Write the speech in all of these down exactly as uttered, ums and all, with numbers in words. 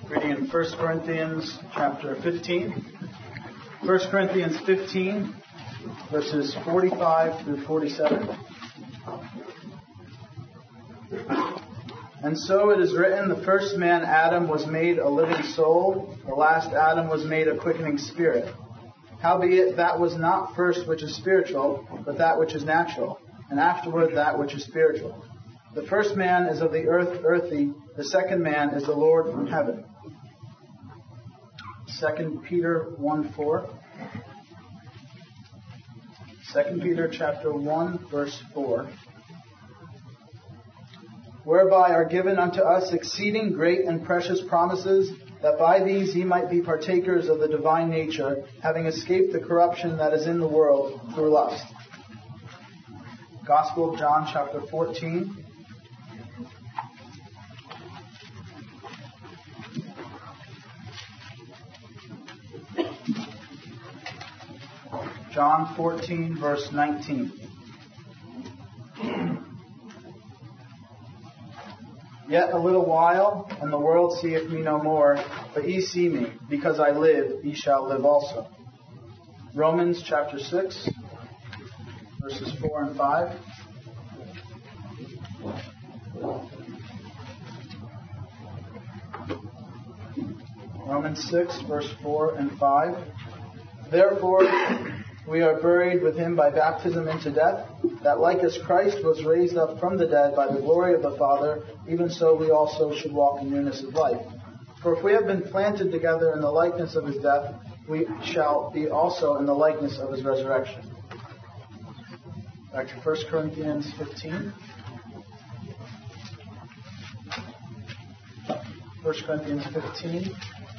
Reading in First Corinthians chapter fifteen. First Corinthians fifteen, verses forty-five through forty-seven. And so it is written, the first man, Adam, was made a living soul. The last Adam was made a quickening spirit. Howbeit that was not first which is spiritual, but that which is natural, and afterward that which is spiritual. The first man is of the earth, earthy. The second man is the Lord from heaven. Second Peter one four. Second Peter chapter one, verse four. Whereby are given unto us exceeding great and precious promises, that by these ye might be partakers of the divine nature, having escaped the corruption that is in the world through lust. Gospel of John chapter fourteen. John fourteen, verse nineteen. Yet a little while, and the world seeth me no more, but ye see me. Because I live, ye shall live also. Romans chapter six, verses four and five. Romans six, verse four and five. Therefore, we are buried with him by baptism into death, that like as Christ was raised up from the dead by the glory of the Father, even so we also should walk in newness of life. For if we have been planted together in the likeness of his death, we shall be also in the likeness of his resurrection. Back to First Corinthians fifteen. First Corinthians fifteen.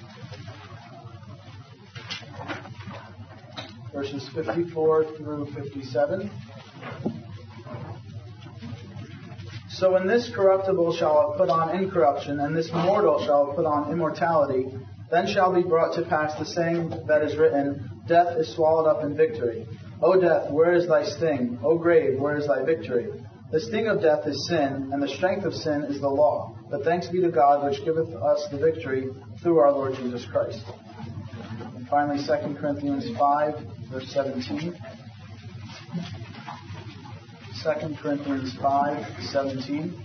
Verses fifty-four through fifty-seven. So when this corruptible shall have put on incorruption, and this mortal shall have put on immortality, then shall be brought to pass the saying that is written, Death is swallowed up in victory. O death, where is thy sting? O grave, where is thy victory? The sting of death is sin, and the strength of sin is the law. But thanks be to God, which giveth us the victory through our Lord Jesus Christ. And finally, Second Corinthians five, verse seventeen. Second Corinthians five, seventeen.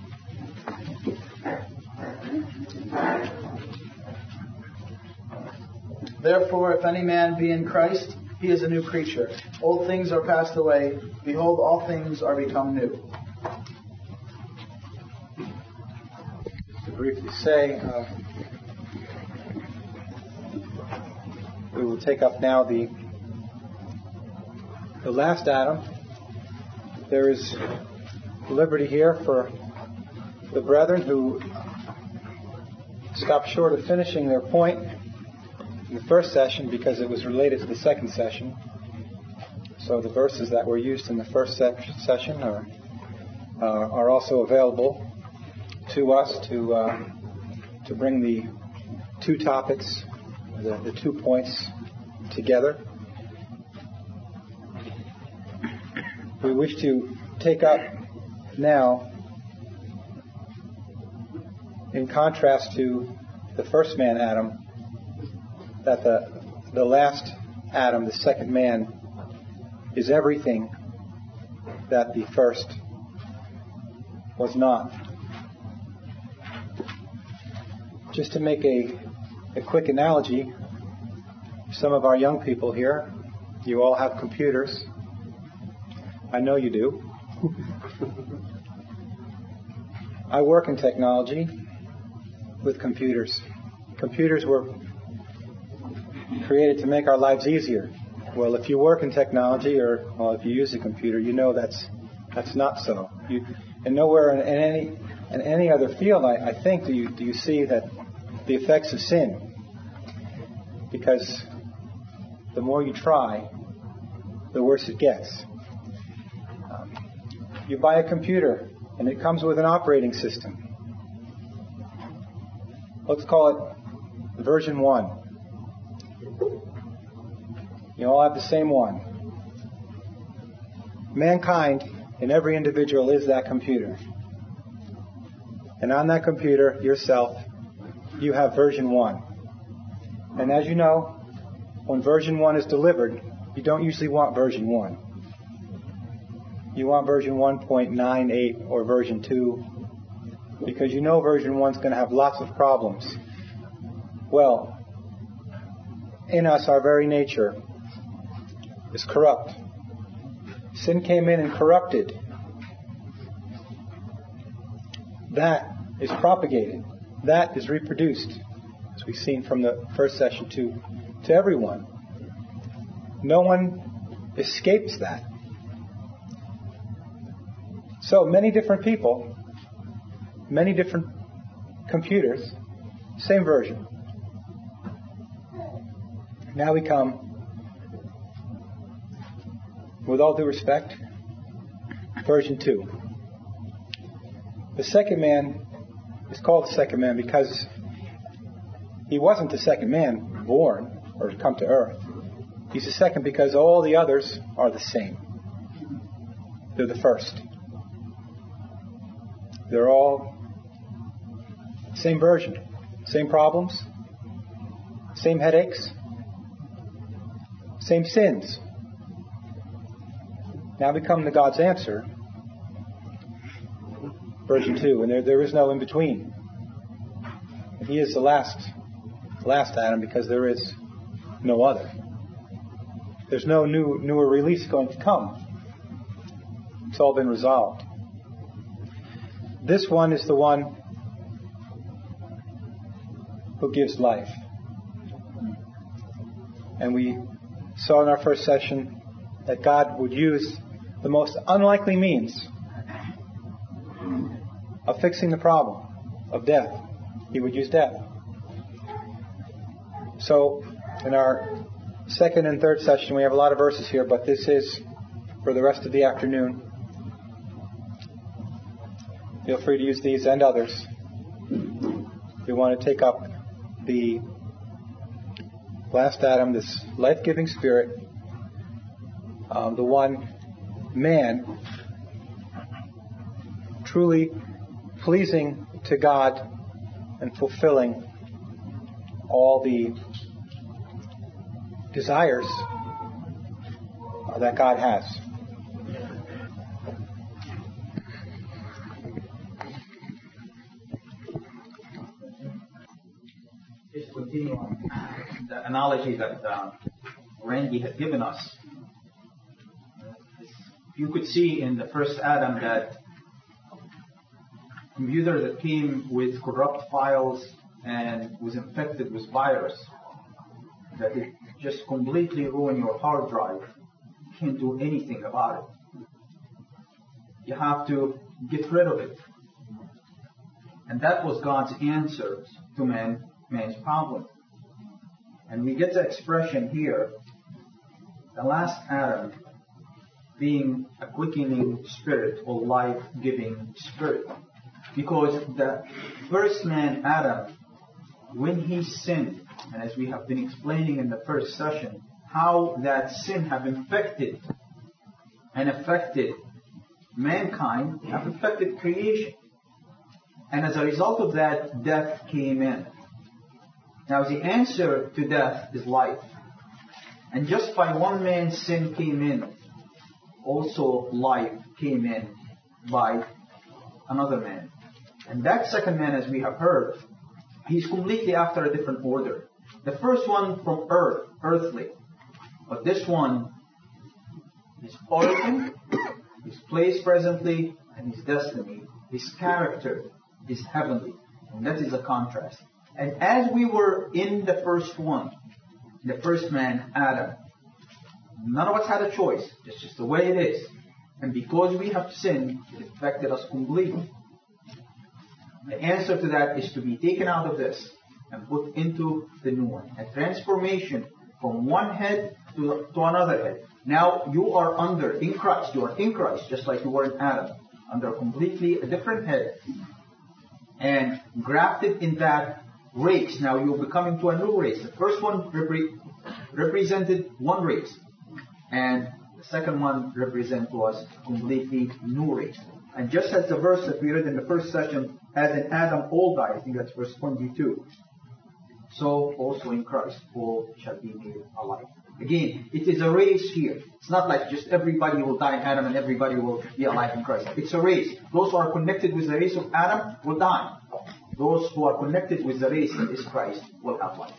Therefore, if any man be in Christ, he is a new creature. Old things are passed away. Behold, all things are become new. To briefly say, uh, we will take up now the the last Adam. There is liberty here for the brethren who stopped short of finishing their point in the first session because it was related to the second session. So the verses that were used in the first session are uh, are also available to us to uh, to bring the two topics, the, the two points together. We wish to take up now, in contrast to the first man, Adam, that the the last Adam, the second man, is everything that the first was not. Just to make a, a quick analogy, some of our young people here, you all have computers. I know you do. I work in technology with computers. Computers were created to make our lives easier. Well, if you work in technology, or well, if you use a computer, you know that's that's not so. You, and nowhere in, in any in any other field, I, I think, do you do you see that the effects of sin? Because the more you try, the worse it gets. Um, you buy a computer, and it comes with an operating system. Let's call it version one. You all have the same one. Mankind, in every individual, is that computer. And on that computer, yourself, you have version one. And as you know, when version one is delivered, you don't usually want version one. You want version one point nine eight or version two, because you know version one is going to have lots of problems. Well, in us, our very nature is corrupt. Sin came in and corrupted. That is propagated. That is reproduced, as we've seen from the first session, to, to everyone. No one escapes that. So many different people, many different computers, same version. Now we come, with all due respect, version two. The second man is called the second man because he wasn't the second man born or come to earth. He's the second because all the others are the same. They're the first. They're all same version, same problems, same headaches, same sins. Now we come to God's answer, version two, and there, there is no in between. And he is the last, last Adam because there is no other. There's no new, newer release going to come. It's all been resolved. This one is the one who gives life. And we saw in our first session that God would use the most unlikely means of fixing the problem of death. He would use death. So, in our second and third session, we have a lot of verses here, but this is for the rest of the afternoon. Feel free to use these and others. We want to take up the last Adam, this life-giving spirit, um, the one man truly pleasing to God and fulfilling all the desires uh, that God has. Just continue on the analogy that uh, Randy had given us. You could see in the first Adam that computer that came with corrupt files and was infected with virus, that it just completely ruined your hard drive. You can't do anything about it. You have to get rid of it. And that was God's answer to man, man's problem. And we get the expression here, the last Adam being a quickening spirit or life-giving spirit. Because the first man, Adam, when he sinned, and as we have been explaining in the first session, how that sin have infected and affected mankind, have affected creation. And as a result of that, death came in. Now the answer to death is life. And just by one man's sin came in, also life came in by another man. And that second man, as we have heard, he's completely after a different order. The first one from earth, earthly. But this one, his origin, his place presently, and his destiny, his character is heavenly. And that is a contrast. And as we were in the first one, the first man, Adam, none of us had a choice. It's just the way it is. And because we have sinned, it affected us completely. The answer to that is to be taken out of this and put into the new one. A transformation from one head to, to another head. Now you are under, in Christ, you are in Christ, just like you were in Adam, under completely a different head. And grafted in that race. Now you're becoming to a new race. The first one repre- represented one race. And the second one represents to us a completely new race. And just as the verse that we read in the first session, as in Adam all die, I think that's verse twenty-two. so also in Christ all shall be made alive. Again, it is a race here. It's not like just everybody will die in Adam and everybody will be alive in Christ. It's a race. Those who are connected with the race of Adam will die. Those who are connected with the race that is Christ will have life.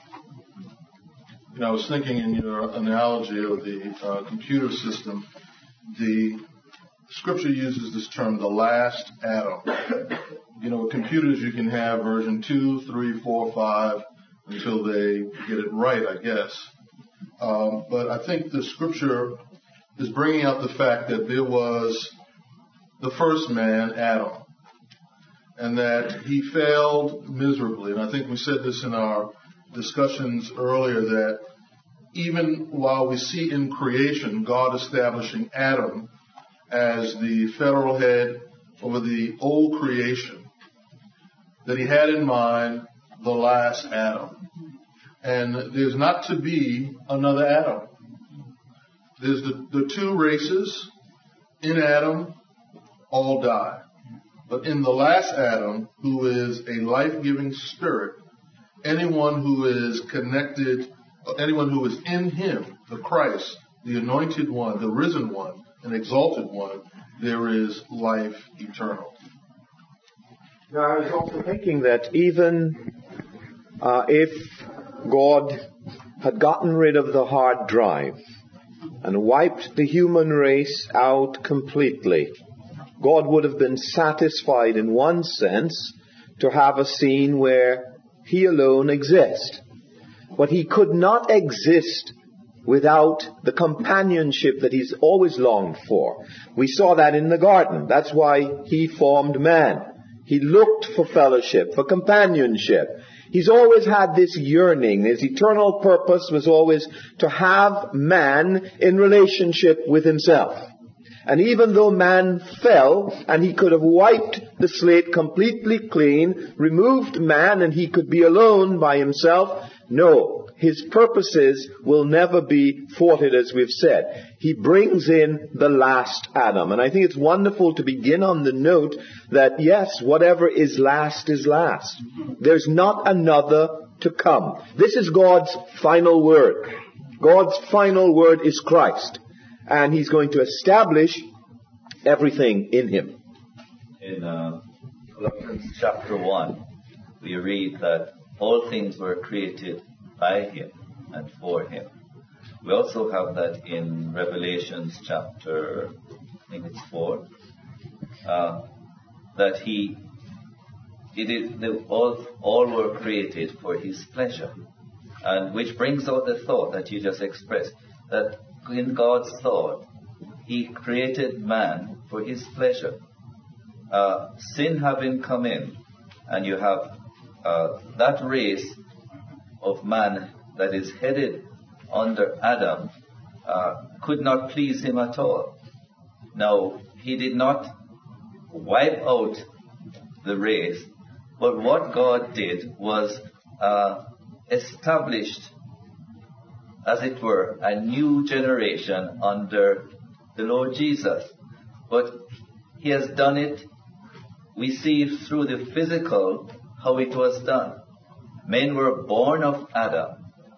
You know, I was thinking in your analogy of the uh, computer system, the Scripture uses this term, the last Adam. You know, with computers you can have version two, three, four, five, until they get it right, I guess. Um, but I think the Scripture is bringing out the fact that there was the first man, Adam, and that he failed miserably. And I think we said this in our discussions earlier, that even while we see in creation God establishing Adam as the federal head over the old creation, that he had in mind the last Adam. And there's not to be another Adam. There's the, the two races. In Adam, all die. But in the last Adam, who is a life-giving spirit, anyone who is connected, anyone who is in him, the Christ, the anointed one, the risen one, an exalted one, there is life eternal. Now, I was also thinking that even uh, if God had gotten rid of the hard drive and wiped the human race out completely, God would have been satisfied in one sense to have a scene where he alone exists. But he could not exist without the companionship that he's always longed for. We saw that in the garden. That's why he formed man. He looked for fellowship, for companionship. He's always had this yearning. His eternal purpose was always to have man in relationship with himself. And even though man fell and he could have wiped the slate completely clean, removed man and he could be alone by himself, no, his purposes will never be thwarted, as we've said. He brings in the last Adam. And I think it's wonderful to begin on the note that, yes, whatever is last is last. There's not another to come. This is God's final word. God's final word is Christ. And he's going to establish everything in him. In uh, Colossians chapter one, we read that all things were created by him and for him. We also have that in Revelations chapter, I think it's four, uh, that he, it is, the, all, all were created for his pleasure. And which brings out the thought that you just expressed, that in God's thought, he created man for his pleasure. Uh, sin having come in, and you have uh, that race of man that is headed under Adam uh, could not please him at all. Now, he did not wipe out the race, but what God did was uh, established, as it were, a new generation under the Lord Jesus. But he has done it, we see through the physical how it was done. Men were born of Adam.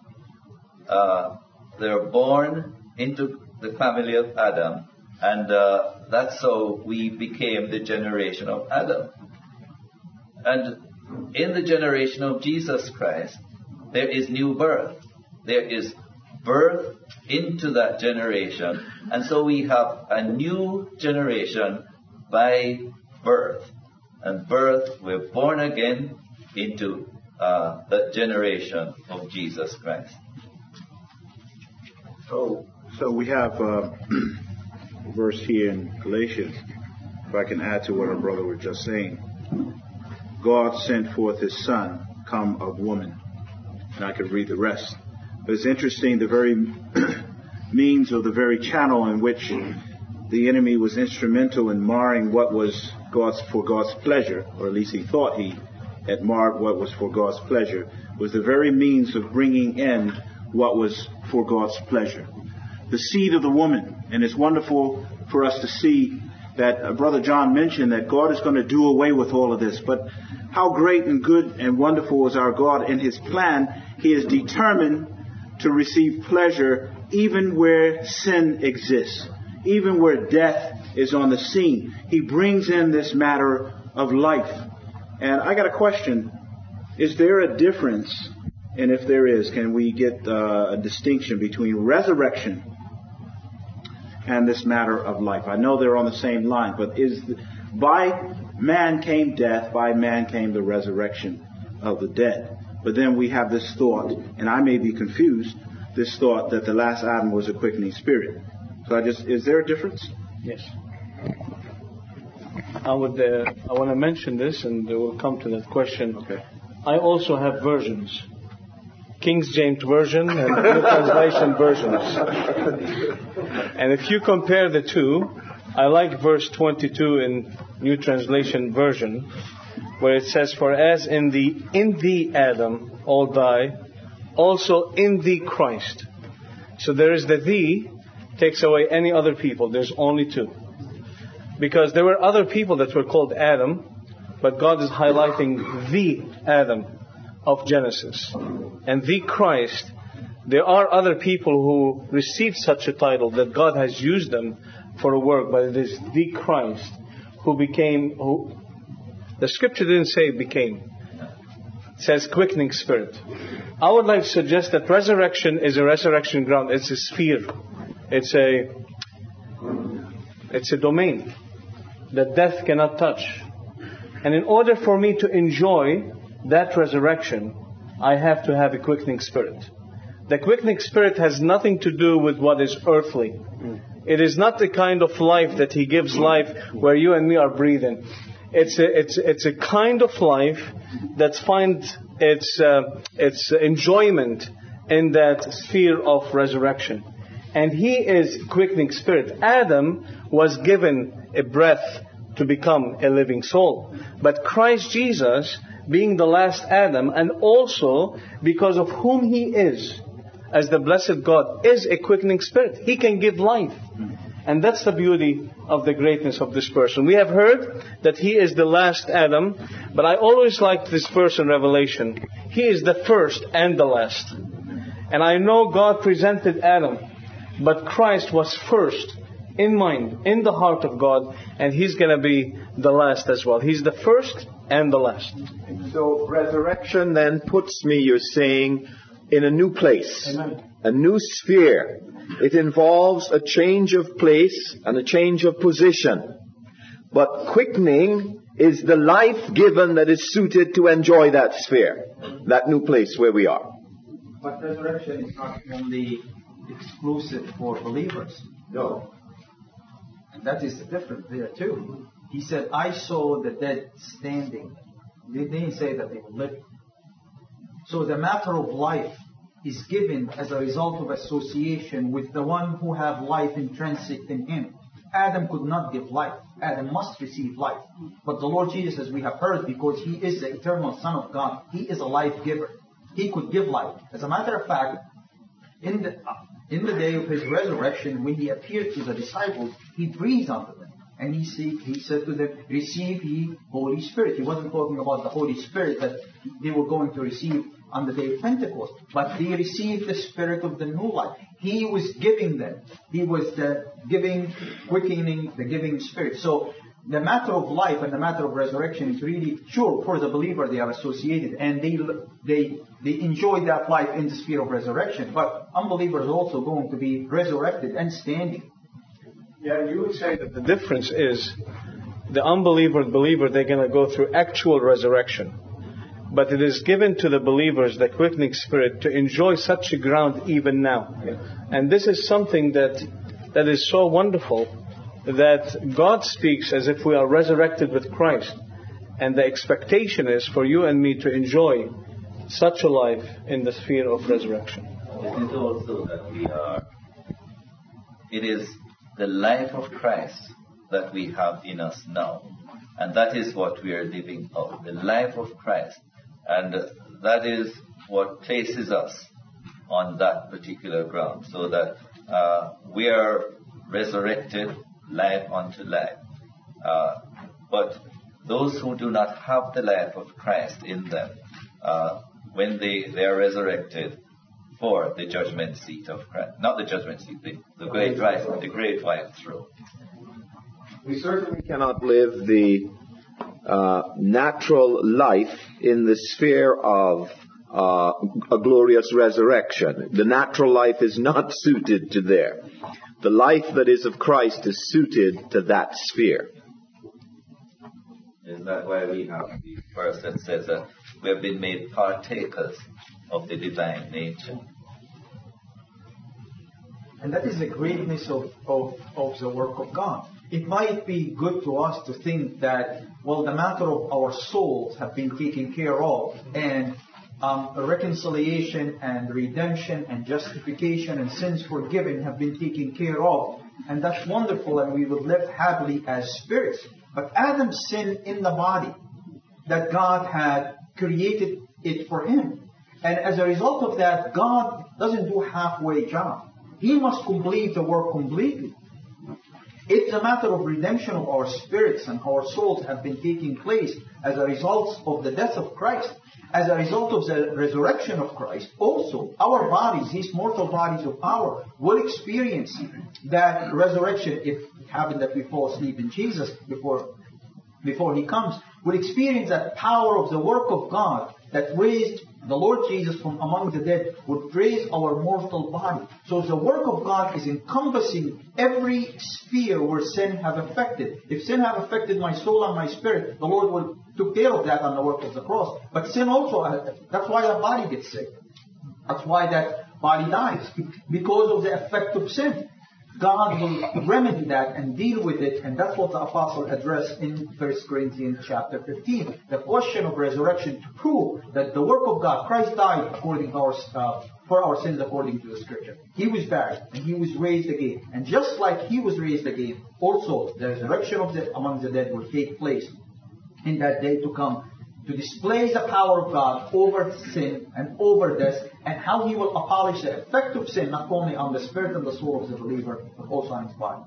Uh, they were born into the family of Adam, and uh, that's how we became the generation of Adam. And in the generation of Jesus Christ, there is new birth. There is birth into that generation. And so we have a new generation by birth. And birth, we're born again into uh, the generation of Jesus Christ. So, so we have uh, a verse here in Galatians, if I can add to what our brother was just saying. God sent forth his son, come of woman. And I could read the rest. But it's interesting, the very means of the very channel in which the enemy was instrumental in marring what was God's for God's pleasure, or at least he thought he had marred what was for God's pleasure, was the very means of bringing in what was for God's pleasure. The seed of the woman. And it's wonderful for us to see that uh, Brother John mentioned that God is going to do away with all of this. But how great and good and wonderful is our God in His plan. He is determined to receive pleasure even where sin exists, even where death is on the scene. He brings in this matter of life. And I got a question. Is there a difference? And if there is, can we get uh, a distinction between resurrection and this matter of life? I know they're on the same line, but is the, by man came death, by man came the resurrection of the dead. But then we have this thought, and I may be confused, this thought that the last Adam was a quickening spirit. So I just, is there a difference? Yes. I would, uh, I want to mention this, and we'll come to that question. Okay. I also have versions. King James Version and New Translation versions. And if you compare the two, I like verse twenty-two in New Translation Version, where it says, "For as in the in thee Adam all die, also in thee Christ." So there is the thee, takes away any other people. There's only two. Because there were other people that were called Adam, but God is highlighting the Adam of Genesis. And the Christ, there are other people who received such a title that God has used them for a work, but it is the Christ who became, who, the scripture didn't say became. It says quickening spirit. I would like to suggest that resurrection is a resurrection ground. It's a sphere. It's a, it's a domain that death cannot touch. And in order for me to enjoy that resurrection, I have to have a quickening spirit. The quickening spirit has nothing to do with what is earthly. It is not the kind of life that He gives life where you and me are breathing. It's a, it's, it's a kind of life that finds its, uh, its enjoyment in that sphere of resurrection. And He is quickening spirit. Adam was given a breath to become a living soul. But Christ Jesus, being the last Adam, and also because of whom He is, as the blessed God, is a quickening spirit. He can give life. And that's the beauty of the greatness of this person. We have heard that He is the last Adam, but I always liked this verse in Revelation. He is the first and the last. And I know God presented Adam, but Christ was first in mind, in the heart of God, and He's going to be the last as well. He's the first and the last. So resurrection then puts me, you're saying, in a new place. Amen. A new sphere. It involves a change of place and a change of position. But quickening is the life given that is suited to enjoy that sphere, that new place where we are. But resurrection is not only exclusive for believers. No. And that is the difference there too. He said, I saw the dead standing. They didn't say that they were living. So the matter of life is given as a result of association with the one who have life intrinsic in him. Adam could not give life. Adam must receive life. But the Lord Jesus, as we have heard, because He is the eternal Son of God, He is a life giver. He could give life. As a matter of fact, in the, in the day of His resurrection, when He appeared to the disciples, He breathed unto them. And he, see, he said to them, receive ye Holy Spirit. He wasn't talking about the Holy Spirit that they were going to receive on the day of Pentecost. But they received the Spirit of the new life. He was giving them. He was the giving, quickening, the giving Spirit. So the matter of life and the matter of resurrection is really, sure, for the believer they are associated. And they, they, they enjoy that life in the sphere of resurrection. But unbelievers are also going to be resurrected and standing. Yeah, you would say that the difference is the unbeliever and believer, they're going to go through actual resurrection. But it is given to the believers, the quickening spirit, to enjoy such a ground even now. And this is something that that is so wonderful, that God speaks as if we are resurrected with Christ. And the expectation is for you and me to enjoy such a life in the sphere of resurrection. It is also that we are, it is the life of Christ that we have in us now. And that is what we are living out, the life of Christ. And that is what places us on that particular ground, so that uh, we are resurrected life unto life. Uh, but those who do not have the life of Christ in them, uh, when they, they are resurrected for the judgment seat of Christ. Not the judgment seat, the, the great white, the great white throne. We certainly cannot live the uh, natural life in the sphere of uh, a glorious resurrection. The natural life is not suited to there. The life that is of Christ is suited to that sphere. Is that why we have the verse that says that we have been made partakers of the divine nature? And that is the greatness of, of, of the work of God. It might be good to us to think that, well, the matter of our souls have been taken care of, and um, reconciliation and redemption and justification and sins forgiven have been taken care of. And that's wonderful, and we will live happily as spirits. But Adam's sin in the body, that God had created it for him. And as a result of that, God doesn't do a halfway job. He must complete the work completely. It's a matter of redemption of our spirits, and our souls have been taking place as a result of the death of Christ. As a result of the resurrection of Christ, also our bodies, these mortal bodies of ours, will experience that resurrection if it happened that we fall asleep in Jesus before, before He comes. Will experience that power of the work of God that raised the Lord Jesus from among the dead, would raise our mortal body. So the work of God is encompassing every sphere where sin have affected. If sin have affected my soul and my spirit, the Lord will took care of that on the work of the cross. But sin also, that's why the body gets sick. That's why that body dies. Because of the effect of sin. God will remedy that and deal with it, and that's what the apostle addressed in First Corinthians chapter fifteen. The question of resurrection to prove that the work of God, Christ died according to our, uh, for our sins according to the Scripture. He was buried and He was raised again. And just like He was raised again, also the resurrection of the among the dead will take place in that day to come, to display the power of God over sin and over death, and how He will abolish the effect of sin not only on the spirit and the soul of the believer, but also on his body.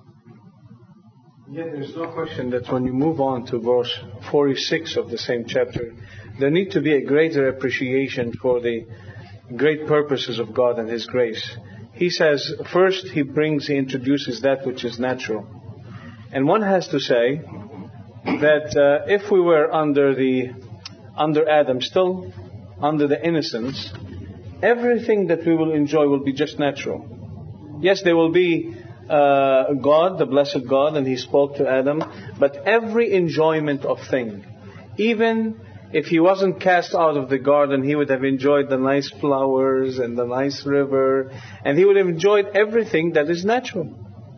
Yeah, there's no question that when you move on to verse forty-six of the same chapter, there need to be a greater appreciation for the great purposes of God and His grace. He says, first He brings, He introduces that which is natural. And one has to say that uh, if we were under the under Adam, still under the innocence, everything that we will enjoy will be just natural. Yes, there will be uh, God, the blessed God, and He spoke to Adam, but every enjoyment of thing, even if he wasn't cast out of the garden, he would have enjoyed the nice flowers and the nice river, and he would have enjoyed everything that is natural.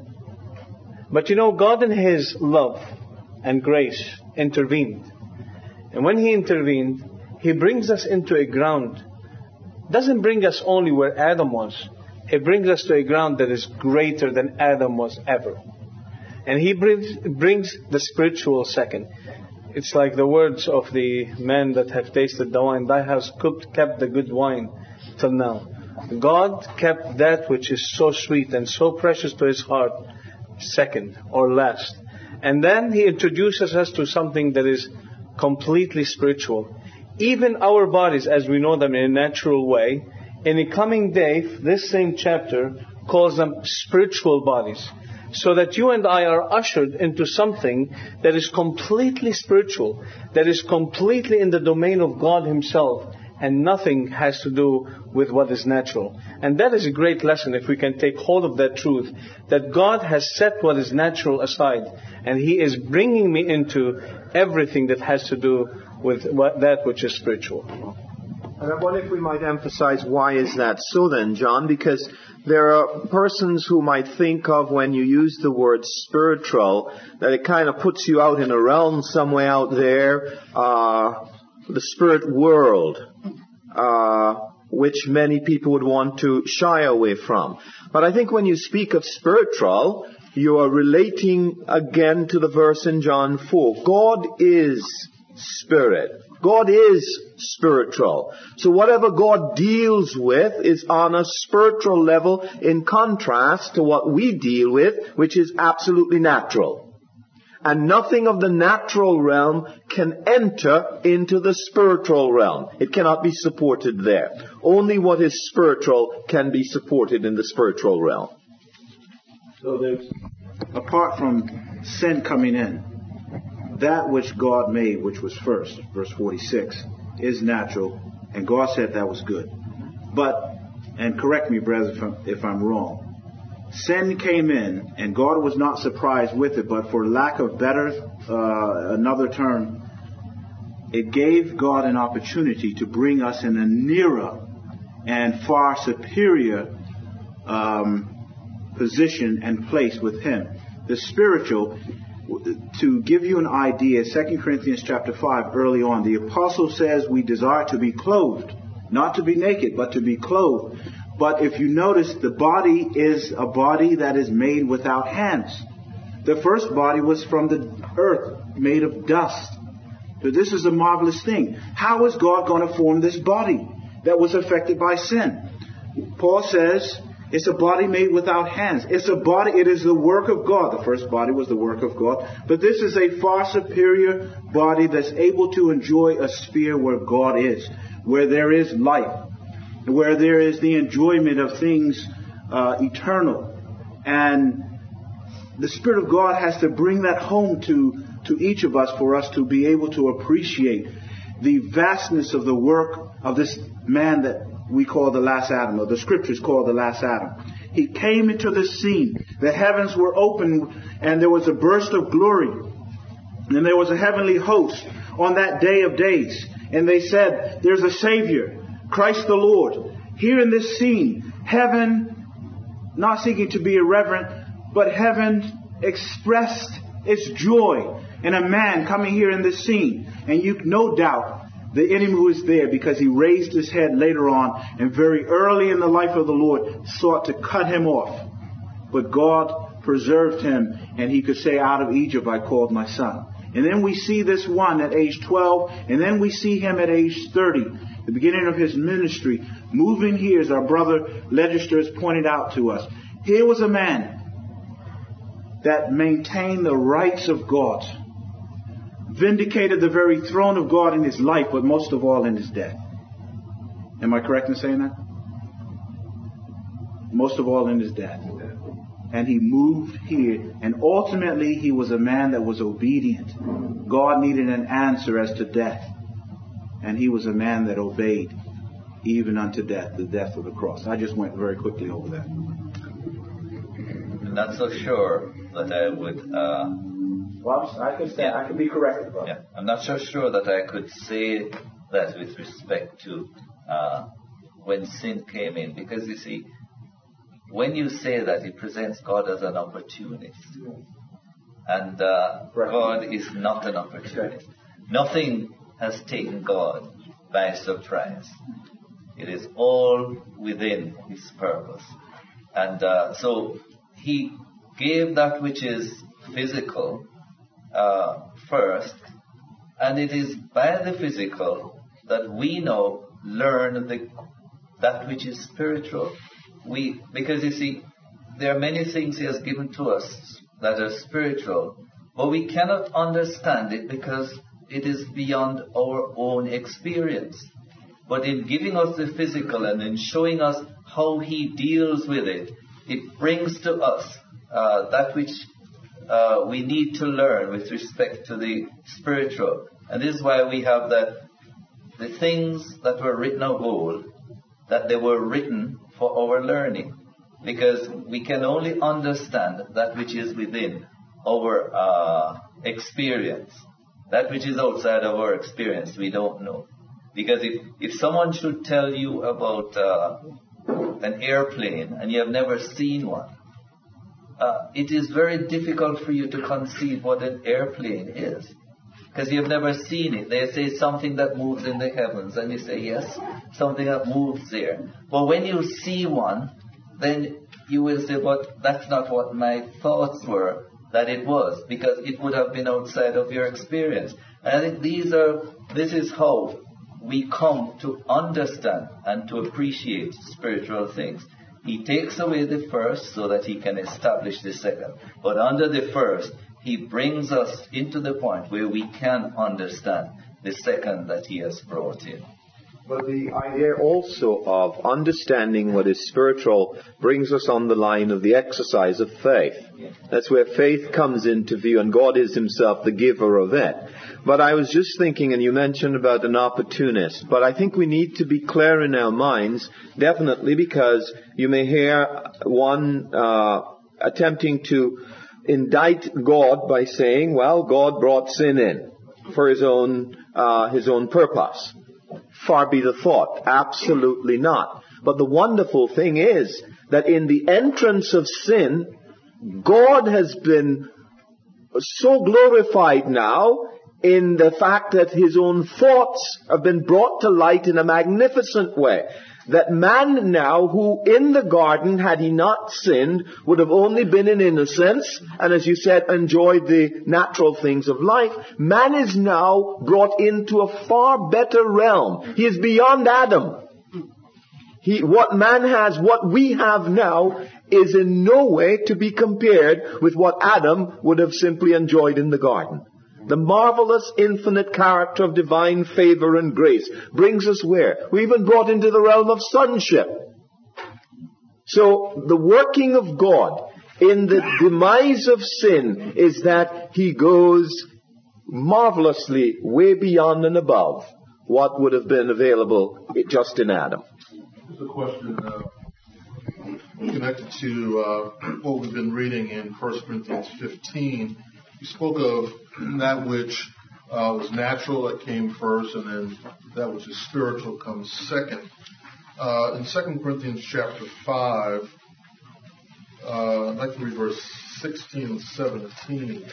But you know, God in His love and grace intervened. And when He intervened, He brings us into a ground. Doesn't bring us only where Adam was. It brings us to a ground that is greater than Adam was ever. And He brings, brings the spiritual second. It's like the words of the men that have tasted the wine. Thou hast kept the good wine till now. God kept that which is so sweet and so precious to His heart second or last. And then He introduces us to something that is completely spiritual. Even our bodies, as we know them in a natural way, in a coming day, this same chapter calls them spiritual bodies. So that you and I are ushered into something that is completely spiritual, that is completely in the domain of God Himself, and nothing has to do with what is natural. And that is a great lesson if we can take hold of that truth, that God has set what is natural aside, and He is bringing me into everything that has to do with what, that which is spiritual. And I wonder if we might emphasize why is that so then, John? Because there are persons who might think of when you use the word spiritual, that it kind of puts you out in a realm somewhere out there, uh, the spirit world, uh, which many people would want to shy away from. But I think when you speak of spiritual, you are relating again to the verse in John four. God is spirit. God is spiritual. So whatever God deals with is on a spiritual level in contrast to what we deal with, which is absolutely natural. And nothing of the natural realm can enter into the spiritual realm. It cannot be supported there. Only what is spiritual can be supported in the spiritual realm. So there's, apart from sin coming in, that which God made, which was first, verse forty-six, is natural, and God said that was good. But, and correct me, brothers, if I'm, if I'm wrong, sin came in, and God was not surprised with it, but for lack of better, uh, another term, it gave God an opportunity to bring us in a nearer and far superior um, position and place with Him. The spiritual, to give you an idea, Second Corinthians chapter five, early on, the apostle says we desire to be clothed, not to be naked, but to be clothed. But if you notice, the body is a body that is made without hands. The first body was from the earth, made of dust. So this is a marvelous thing. How is God going to form this body that was affected by sin? Paul says it's a body made without hands. It's a body, it is the work of God. The first body was the work of God. But this is a far superior body that's able to enjoy a sphere where God is, where there is life, where there is the enjoyment of things uh, eternal. And the Spirit of God has to bring that home to, to each of us for us to be able to appreciate the vastness of the work of this man that we call the last Adam, or the Scriptures call the last Adam. He came into the scene. The heavens were open, and there was a burst of glory. And there was a heavenly host on that day of days. And they said, there's a Savior, Christ the Lord. Here in this scene, heaven, not seeking to be irreverent, but heaven expressed its joy in a man coming here in this scene. And you, no doubt, the enemy was there because he raised his head later on and very early in the life of the Lord sought to cut him off. But God preserved him, and he could say, out of Egypt I called my son. And then we see this one at age twelve, and then we see him at age thirty, the beginning of his ministry, moving here, as our brother Legister has pointed out to us. Here was a man that maintained the rights of God, vindicated the very throne of God in his life, but most of all in his death. Am I correct in saying that? Most of all in his death. And he moved here, and ultimately he was a man that was obedient. God needed an answer as to death, and he was a man that obeyed even unto death, the death of the cross. I just went very quickly over that. I'm not so sure that I would... Uh, well, I could say, yeah. I could be corrected, brother. Yeah, I'm not so sure that I could say that with respect to uh, when sin came in, because you see, when you say that, it presents God as an opportunist. And uh, God is not an opportunist. Nothing has taken God by surprise. It is all within His purpose. And uh, so He gave that which is physical uh, first, and it is by the physical that we now learn the, that which is spiritual. We, because you see, there are many things He has given to us that are spiritual, but we cannot understand it because it is beyond our own experience. But in giving us the physical and in showing us how He deals with it, it brings to us uh, that which uh, we need to learn with respect to the spiritual. And this is why we have that the things that were written of old, that they were written for our learning, because we can only understand that which is within our uh, experience. That which is outside of our experience, we don't know. Because if, if someone should tell you about uh, an airplane and you have never seen one, uh, it is very difficult for you to conceive what an airplane is. Because you have never seen it. They say something that moves in the heavens, and you say, yes, something that moves there. But when you see one, then you will say, but that's not what my thoughts were that it was, because it would have been outside of your experience. And I think these are, this is how we come to understand and to appreciate spiritual things. He takes away the first so that He can establish the second. But under the first, He brings us into the point where we can understand the second that he has brought in. But the idea also of understanding what is spiritual brings us on the line of the exercise of faith. That's where faith comes into view, and God is himself the giver of it. But I was just thinking, and you mentioned about an opportunist, but I think we need to be clear in our minds, definitely, because you may hear one uh, attempting to indict God by saying, well, God brought sin in for his own uh, his own purpose. Far be the thought. Absolutely not. But the wonderful thing is that in the entrance of sin, God has been so glorified now in the fact that his own thoughts have been brought to light in a magnificent way. That man now, who in the garden, had he not sinned, would have only been in innocence, and as you said, enjoyed the natural things of life. Man is now brought into a far better realm. He is beyond Adam. He, what man has, what we have now, is in no way to be compared with what Adam would have simply enjoyed in the garden. The marvelous infinite character of divine favor and grace brings us where? We're even brought into the realm of sonship. So the working of God in the demise of sin is that he goes marvelously way beyond and above what would have been available just in Adam. There's a question uh, connected to uh, what we've been reading in First Corinthians fifteen. You spoke of that which uh, was natural that came first, and then that which is spiritual comes second. Uh, in Second Corinthians chapter five, uh, I'd like to read verse sixteen and seventeen.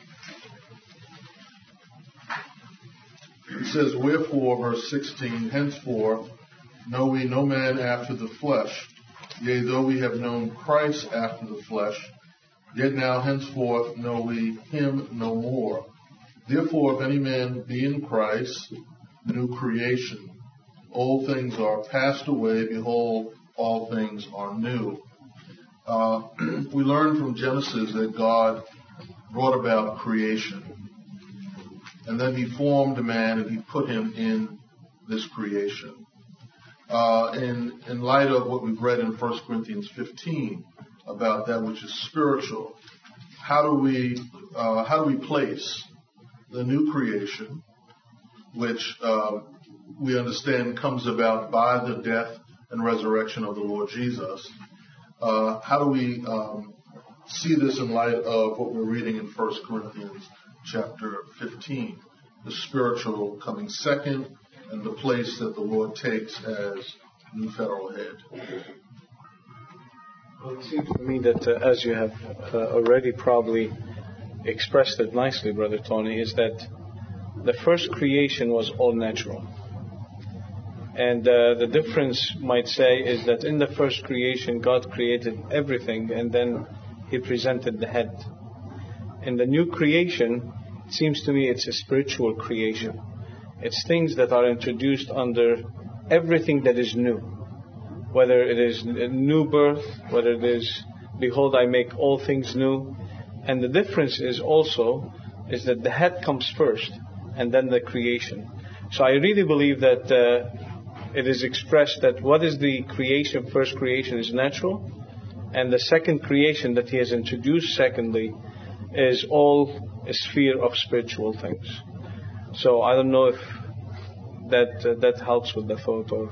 It says, "Wherefore," verse sixteen, "henceforth know we no man after the flesh. Yea, though we have known Christ after the flesh, yet now henceforth know we him no more. Therefore, if any man be in Christ, new creation. Old things are passed away, behold, all things are new." Uh, we learn from Genesis that God brought about creation. And then he formed a man and he put him in this creation. Uh, in, in light of what we've read in First Corinthians fifteen, about that which is spiritual, how do we uh, how do we place the new creation, which uh, we understand comes about by the death and resurrection of the Lord Jesus? Uh, how do we um, see this in light of what we're reading in First Corinthians chapter fifteen, the spiritual coming second, and the place that the Lord takes as new federal head? Well, it seems to me that, uh, as you have uh, already probably expressed it nicely, Brother Tony, is that the first creation was all natural. And uh, the difference, might say, is that in the first creation, God created everything, and then he presented the head. In the new creation, it seems to me it's a spiritual creation. It's things that are introduced under everything that is new. Whether it is a new birth, whether it is, behold, I make all things new. And the difference is also, is that the head comes first, and then the creation. So I really believe that uh, it is expressed that what is the creation, first creation is natural, and the second creation that he has introduced secondly is all a sphere of spiritual things. So I don't know if that uh, that helps with the thought or...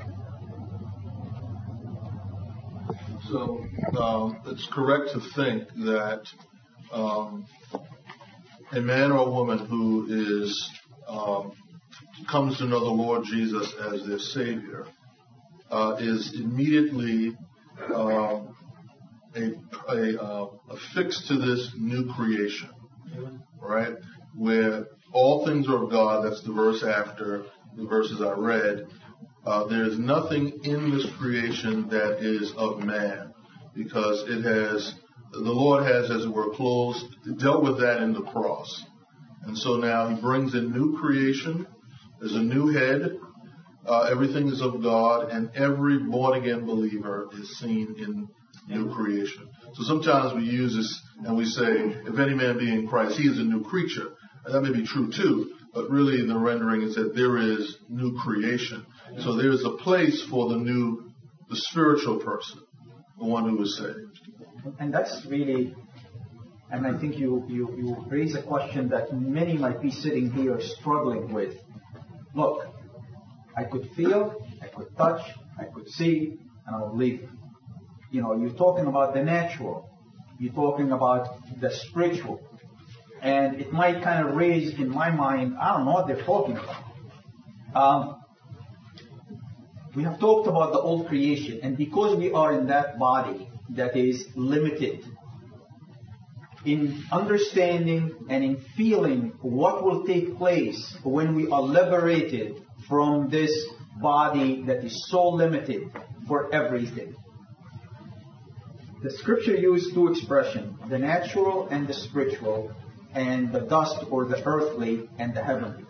So um, it's correct to think that um, a man or a woman who is um, comes to know the Lord Jesus as their Savior uh, is immediately uh, a, a, uh, affixed to this new creation, right? Where all things are of God. That's the verse after the verses I read. Uh, there is nothing in this creation that is of man, because it has, the Lord has, as it were, closed, dealt with that in the cross. And so now he brings in new creation. There's a new head. Uh, everything is of God, and every born-again believer is seen in new creation. So sometimes we use this and we say, if any man be in Christ, he is a new creature. And that may be true too, but really in the rendering is that there is new creation. So there is a place for the new, the spiritual person, the one who is saved. And that's really, and I think you, you, you raise a question that many might be sitting here struggling with. Look, I could feel, I could touch, I could see, and I will believe it. You know, you're talking about the natural. You're talking about the spiritual. And it might kind of raise in my mind, I don't know what they're talking about. Um, we have talked about the old creation. And because we are in that body that is limited in understanding and in feeling what will take place when we are liberated from this body that is so limited for everything. The scripture used two expressions, the natural and the spiritual, and the dust or the earthly and the heavenly.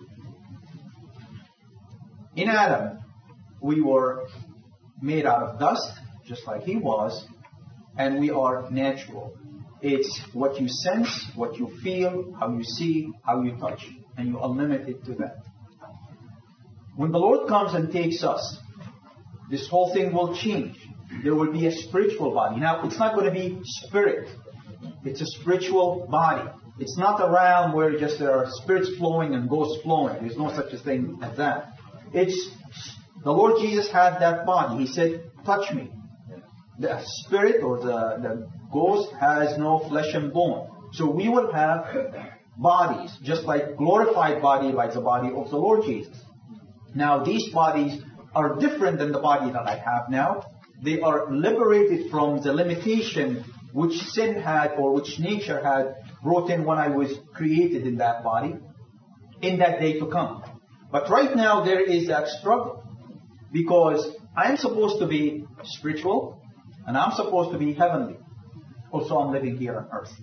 In Adam, we were made out of dust, just like he was, and we are natural. It's what you sense, what you feel, how you see, how you touch, and you are limited to that. When the Lord comes and takes us, this whole thing will change. There will be a spiritual body. Now, it's not going to be spirit. It's a spiritual body. It's not a realm where just there are spirits flowing and ghosts flowing. There's no such a thing as that. It's, the Lord Jesus had that body. He said, touch me. The spirit or the, the ghost has no flesh and bone. So we will have bodies, just like glorified body like the body of the Lord Jesus. Now, these bodies are different than the body that I have now. They are liberated from the limitation which sin had or which nature had brought in when I was created in that body, in that day to come. But right now there is that struggle because I am supposed to be spiritual and I'm supposed to be heavenly. Also I'm living here on earth.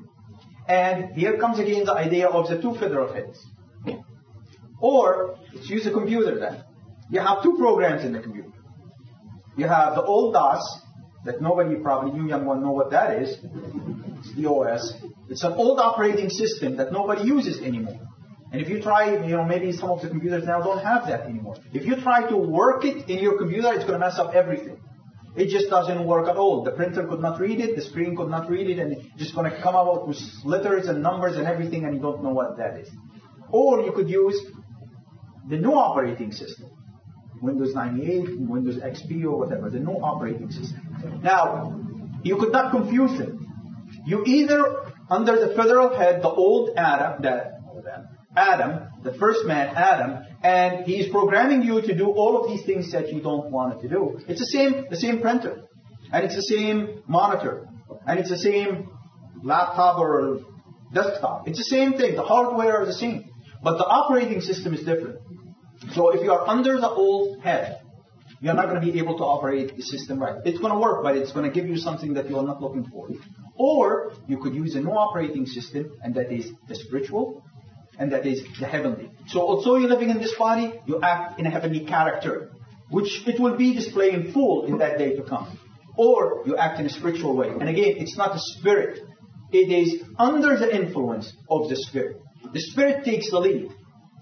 And here comes again the idea of the two federal heads. Or, let's use a computer then. You have two programs in the computer. You have the old DOS, that nobody, probably you young one know what that is. It's the O S. It's an old operating system that nobody uses anymore. And if you try, you know, maybe some of the computers now don't have that anymore. If you try to work it in your computer, it's going to mess up everything. It just doesn't work at all. The printer could not read it, the screen could not read it, and it's just going to come out with letters and numbers and everything, and you don't know what that is. Or you could use the new operating system. Windows ninety-eight, Windows X P or whatever, the new operating system. Now, you could not confuse them. You either, under the federal head, the old Adam, the Adam, the first man, Adam, and he's programming you to do all of these things that you don't want it to do. It's the same, the same printer, and it's the same monitor, and it's the same laptop or desktop. It's the same thing. The hardware is the same, but the operating system is different. So if you are under the old head, you're not going to be able to operate the system right. It's going to work, but it's going to give you something that you're not looking for. Or you could use a new operating system, and that is the spiritual, and that is the heavenly. So although you're living in this body, you act in a heavenly character, which it will be displayed in full in that day to come. Or you act in a spiritual way. And again, it's not a spirit. It is under the influence of the spirit. The spirit takes the lead.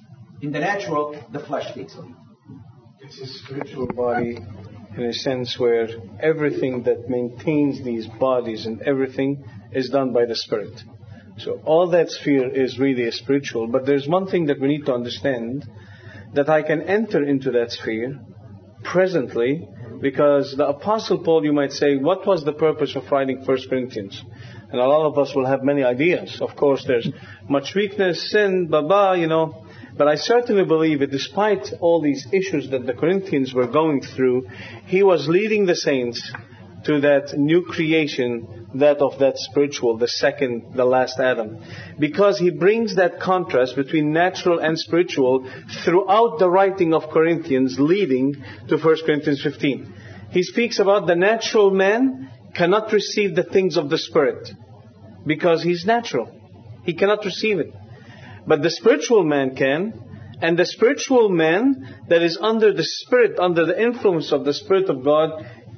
In the natural, the flesh takes the lead. It's a spiritual body in a sense where everything that maintains these bodies and everything is done by the Spirit. So all that sphere is really a spiritual, but there's one thing that we need to understand, that I can enter into that sphere presently, because the Apostle Paul, you might say, what was the purpose of writing First Corinthians? And a lot of us will have many ideas. Of course, there's much weakness, sin, blah, blah, you know. But I certainly believe that despite all these issues that the Corinthians were going through, he was leading the saints to that new creation, that of that spiritual, the second, the last Adam. Because he brings that contrast between natural and spiritual throughout the writing of Corinthians, leading to First Corinthians fifteen. He speaks about the natural man cannot receive the things of the Spirit because he's natural. He cannot receive it. But the spiritual man can, and the spiritual man that is under the Spirit, under the influence of the Spirit of God,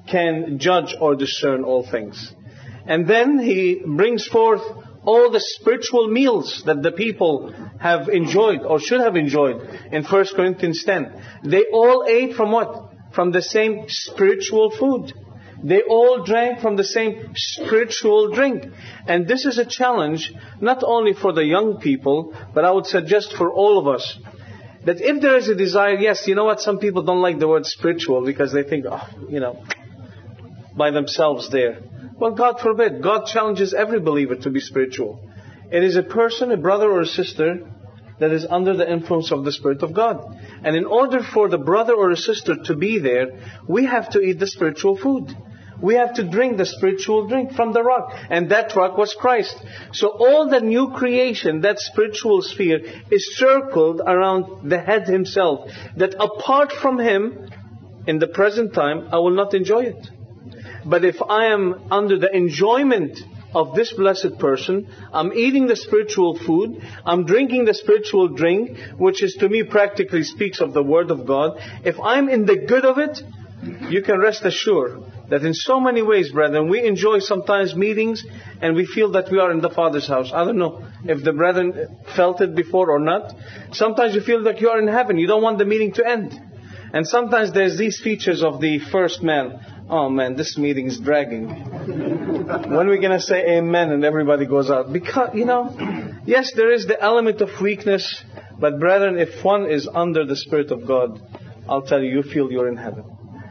can judge or discern all things. And then he brings forth all the spiritual meals that the people have enjoyed or should have enjoyed in First Corinthians ten. They all ate from what? From the same spiritual food. They all drank from the same spiritual drink. And this is a challenge not only for the young people, but I would suggest for all of us. That if there is a desire, yes, you know what, some people don't like the word spiritual because they think, oh, you know, by themselves there. Well, God forbid. God challenges every believer to be spiritual. It is a person, a brother or a sister that is under the influence of the Spirit of God. And in order for the brother or a sister to be there, we have to eat the spiritual food. We have to drink the spiritual drink from the rock. And that rock was Christ. So all the new creation, that spiritual sphere, is circled around the head himself. That apart from him, in the present time, I will not enjoy it. But if I am under the enjoyment of this blessed person, I'm eating the spiritual food, I'm drinking the spiritual drink, which is to me practically speaks of the Word of God. If I'm in the good of it, you can rest assured that in so many ways, brethren, we enjoy sometimes meetings and we feel that we are in the Father's house. I don't know if the brethren felt it before or not. Sometimes you feel like you are in heaven. You don't want the meeting to end. And sometimes there's these features of the first man. Oh man, this meeting is dragging. When are we going to say amen and everybody goes out? Because, you know, yes, there is the element of weakness. But brethren, if one is under the Spirit of God, I'll tell you, you feel you're in heaven.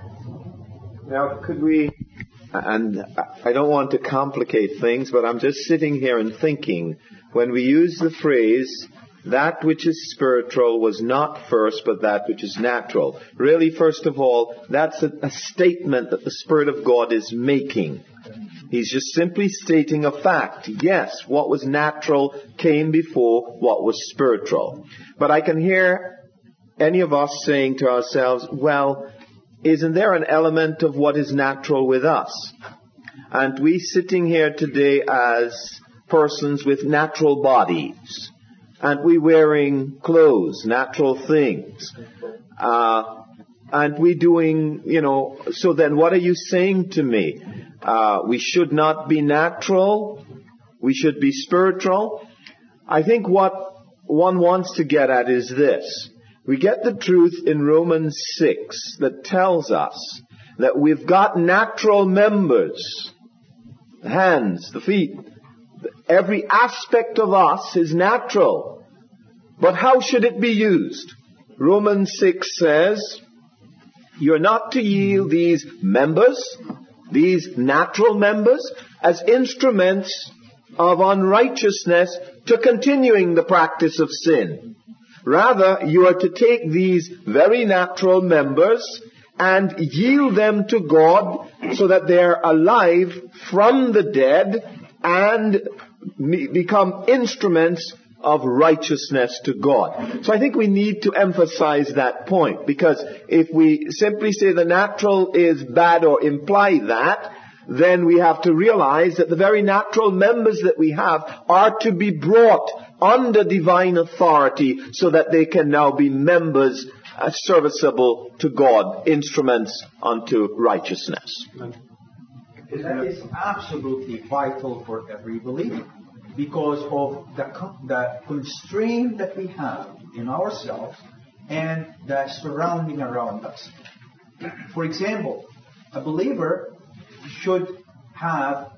Now, could we, and I don't want to complicate things, but I'm just sitting here and thinking, when we use the phrase, that which is spiritual was not first, but that which is natural. Really, first of all, that's a, a statement that the Spirit of God is making. He's just simply stating a fact. Yes, what was natural came before what was spiritual. But I can hear any of us saying to ourselves, well, isn't there an element of what is natural with us? And we sitting here today as persons with natural bodies, and we wearing clothes, natural things, uh, and we doing, you know, so then what are you saying to me? Uh, we should not be natural, we should be spiritual. I think what one wants to get at is this. We get the truth in Romans six that tells us that we've got natural members, the hands, the feet. Every aspect of us is natural. But how should it be used? Romans six says, you're not to yield these members, these natural members, as instruments of unrighteousness to continuing the practice of sin. Rather, you are to take these very natural members and yield them to God so that they are alive from the dead and become instruments of righteousness to God. So I think we need to emphasize that point, because if we simply say the natural is bad or imply that, then we have to realize that the very natural members that we have are to be brought under divine authority so that they can now be members uh, serviceable to God, instruments unto righteousness. That is absolutely vital for every believer, because of the, the constraint that we have in ourselves and the surrounding around us. For example, a believer should have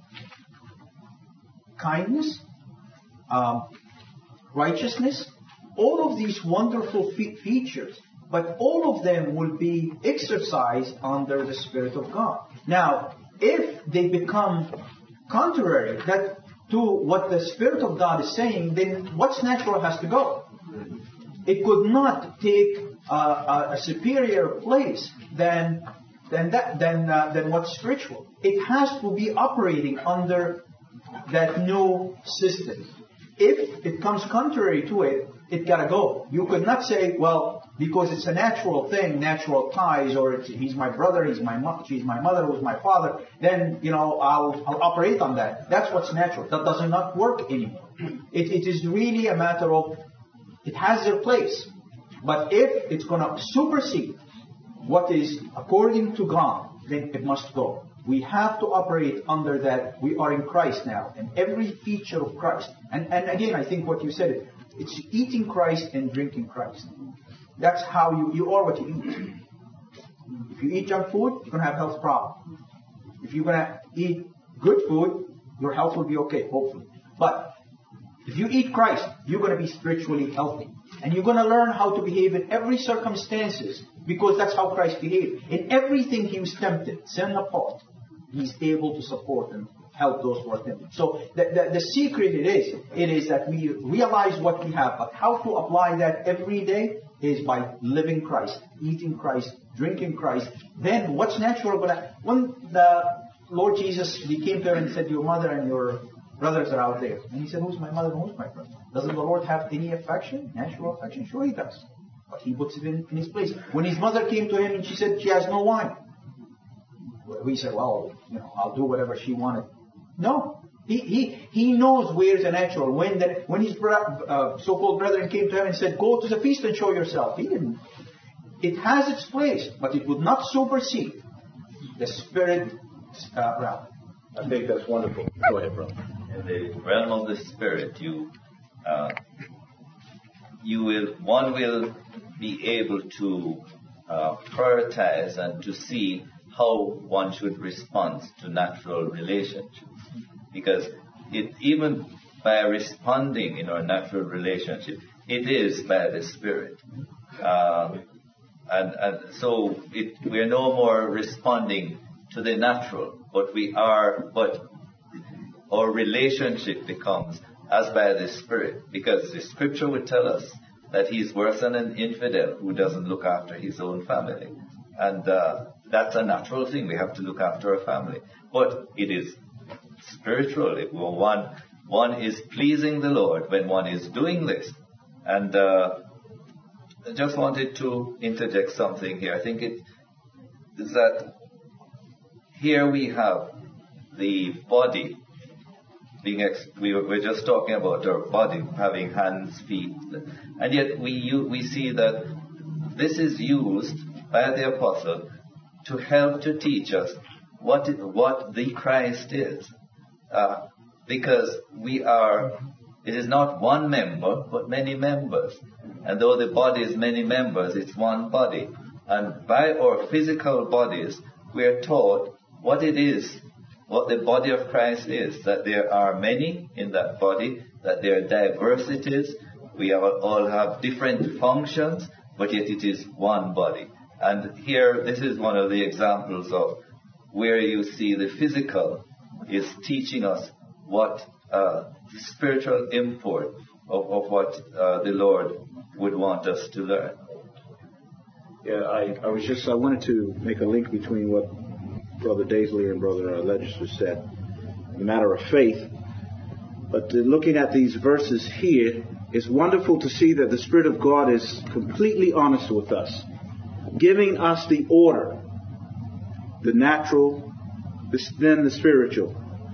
kindness, um, righteousness, all of these wonderful fe- features, but all of them will be exercised under the Spirit of God. Now, if they become contrary that to what the Spirit of God is saying, then what's natural has to go. It could not take uh, a, a superior place than than that than uh, than what's spiritual. It has to be operating under that new system. If it comes contrary to it, it gotta go. You could not say, well, because it's a natural thing, natural ties, or it's, he's my brother, he's my mo- she's my mother, who's my father, then, you know, I'll, I'll operate on that. That's what's natural. That does not work anymore. It, it is really a matter of, it has their place. But if it's gonna supersede what is according to God, then it must go. We have to operate under that. We are in Christ now, and every feature of Christ. And, and again, I think what you said, it's eating Christ and drinking Christ. That's how you, you are what you eat. If you eat junk food, you're going to have health problems. If you're going to eat good food, your health will be okay, hopefully. But if you eat Christ, you're going to be spiritually healthy. And you're going to learn how to behave in every circumstances, because that's how Christ behaved. In everything he was tempted, sin apart, he's able to support and help those who are tempted. So the, the, the secret it is, it is that we realize what we have, but how to apply that every day is by living Christ, eating Christ, drinking Christ. Then what's natural? But when the Lord Jesus, he came to him and said, your mother and your brothers are out there. And he said, who's my mother and who's my brother? Doesn't the Lord have any affection, natural affection? Sure he does. But he puts it in, in his place. When his mother came to him and she said she has no wine, we said, well, you know, I'll do whatever she wanted. No. He he he knows where's the natural. When the, when his bro- uh, so-called brethren came to him and said, go to the feast and show yourself. He didn't. It has its place, but it would not supersede the spirit uh, realm. I think that's wonderful. Go ahead, brother. In the realm of the spirit, you uh, you will one will be able to uh, prioritize and to see how one should respond to natural relationships, because it even by responding in our natural relationship, it is by the spirit, uh, and and so it, we are no more responding to the natural, but we are but. Our relationship becomes as by the Spirit, because the Scripture would tell us that he's worse than an infidel who doesn't look after his own family. And uh, that's a natural thing. We have to look after our family. But it is spiritual. It, one, one is pleasing the Lord when one is doing this. And uh, I just wanted to interject something here. I think it is that here we have the body. Being ex- we were, we're just talking about our body having hands, feet, and yet we u- we see that this is used by the apostle to help to teach us what it, what the Christ is, uh, because we are. It is not one member, but many members, and though the body is many members, it's one body, and by our physical bodies we are taught what it is. What the body of Christ is, that there are many in that body, that there are diversities, we all, all have different functions, but yet it is one body. And here, this is one of the examples of where you see the physical is teaching us what uh, the spiritual import of, of what uh, the Lord would want us to learn. Yeah, I, I was just, I wanted to make a link between what Brother Daisley and Brother uh, Legislator said, the matter of faith. But uh, looking at these verses here, it's wonderful to see that the Spirit of God is completely honest with us, giving us the order, the natural, then the spiritual.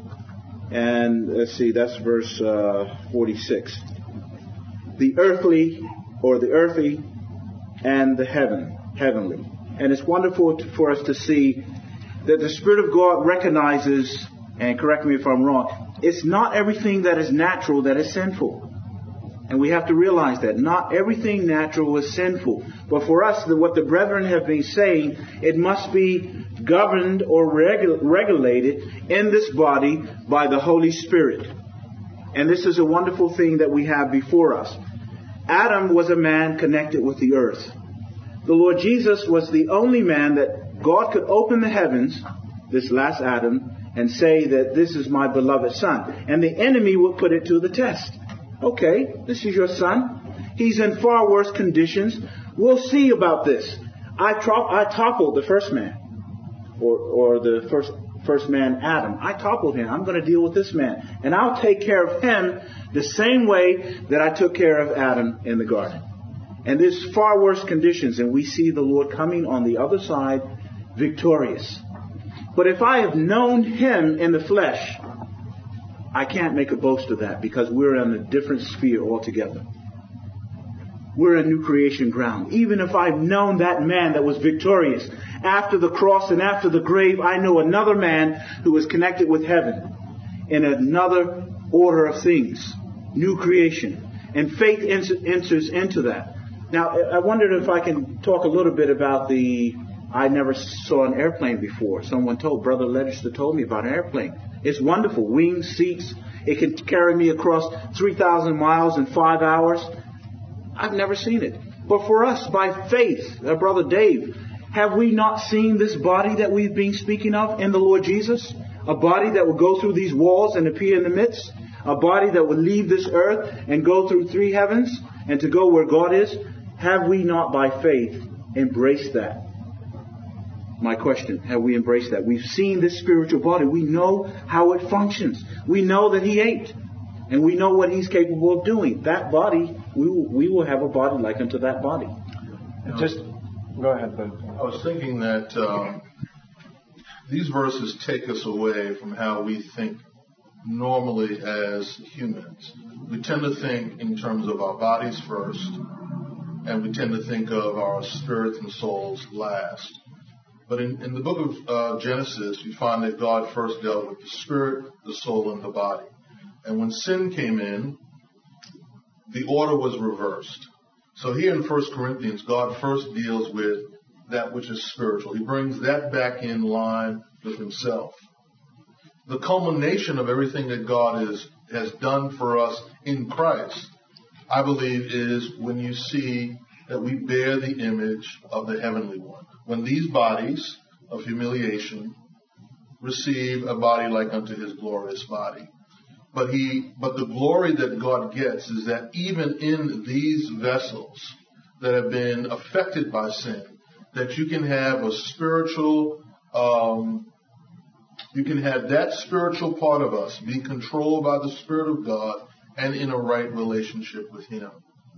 And let's see, that's verse uh, forty-six. The earthly, or the earthy, and the heaven, heavenly. And it's wonderful to, for us to see that the Spirit of God recognizes, and correct me if I'm wrong, it's not everything that is natural that is sinful. And we have to realize that not everything natural is sinful. But for us, the, what the brethren have been saying, it must be governed or regu- regulated in this body by the Holy Spirit. And this is a wonderful thing that we have before us. Adam was a man connected with the earth. The Lord Jesus was the only man that God could open the heavens, this last Adam, and say that this is my beloved son. And the enemy would put it to the test. Okay, this is your son. He's in far worse conditions. We'll see about this. I, tro- I toppled the first man, or, or the first first man, Adam. I toppled him. I'm going to deal with this man. And I'll take care of him the same way that I took care of Adam in the garden. And there's far worse conditions, and we see the Lord coming on the other side victorious. But if I have known him in the flesh, I can't make a boast of that, because we're in a different sphere altogether. we're in new creation ground. Even if I've known that man that was victorious after the cross and after the grave, I know another man who is connected with heaven in another order of things. New creation. And faith enters into that. Now, I wondered if I can talk a little bit about the, I never saw an airplane before. Someone told, Brother Legister told me about an airplane. It's wonderful. Wings, seats. It can carry me across three thousand miles in five hours. I've never seen it. But for us, by faith, uh, Brother Dave, have we not seen this body that we've been speaking of in the Lord Jesus? A body that will go through these walls and appear in the midst? A body that will leave this earth and go through three heavens and to go where God is? Have we not by faith embraced that? My question, have we embraced that? We've seen this spiritual body. We know how it functions. We know that He ate. And we know what He's capable of doing. That body, we will, we will have a body like unto that body. Just go ahead, Ben. I was thinking that um, these verses take us away from how we think normally as humans. We tend to think in terms of our bodies first, and we tend to think of our spirits and souls last. But in, in the book of uh, Genesis, you find that God first dealt with the spirit, the soul, and the body. And when sin came in, the order was reversed. So here in First Corinthians, God first deals with that which is spiritual. He brings that back in line with Himself. The culmination of everything that God is, has done for us in Christ, I believe, is when you see that we bear the image of the Heavenly One. When these bodies of humiliation receive a body like unto His glorious body. But he, but the glory that God gets is that even in these vessels that have been affected by sin, that you can have a spiritual, um, you can have that spiritual part of us be controlled by the Spirit of God and in a right relationship with Him.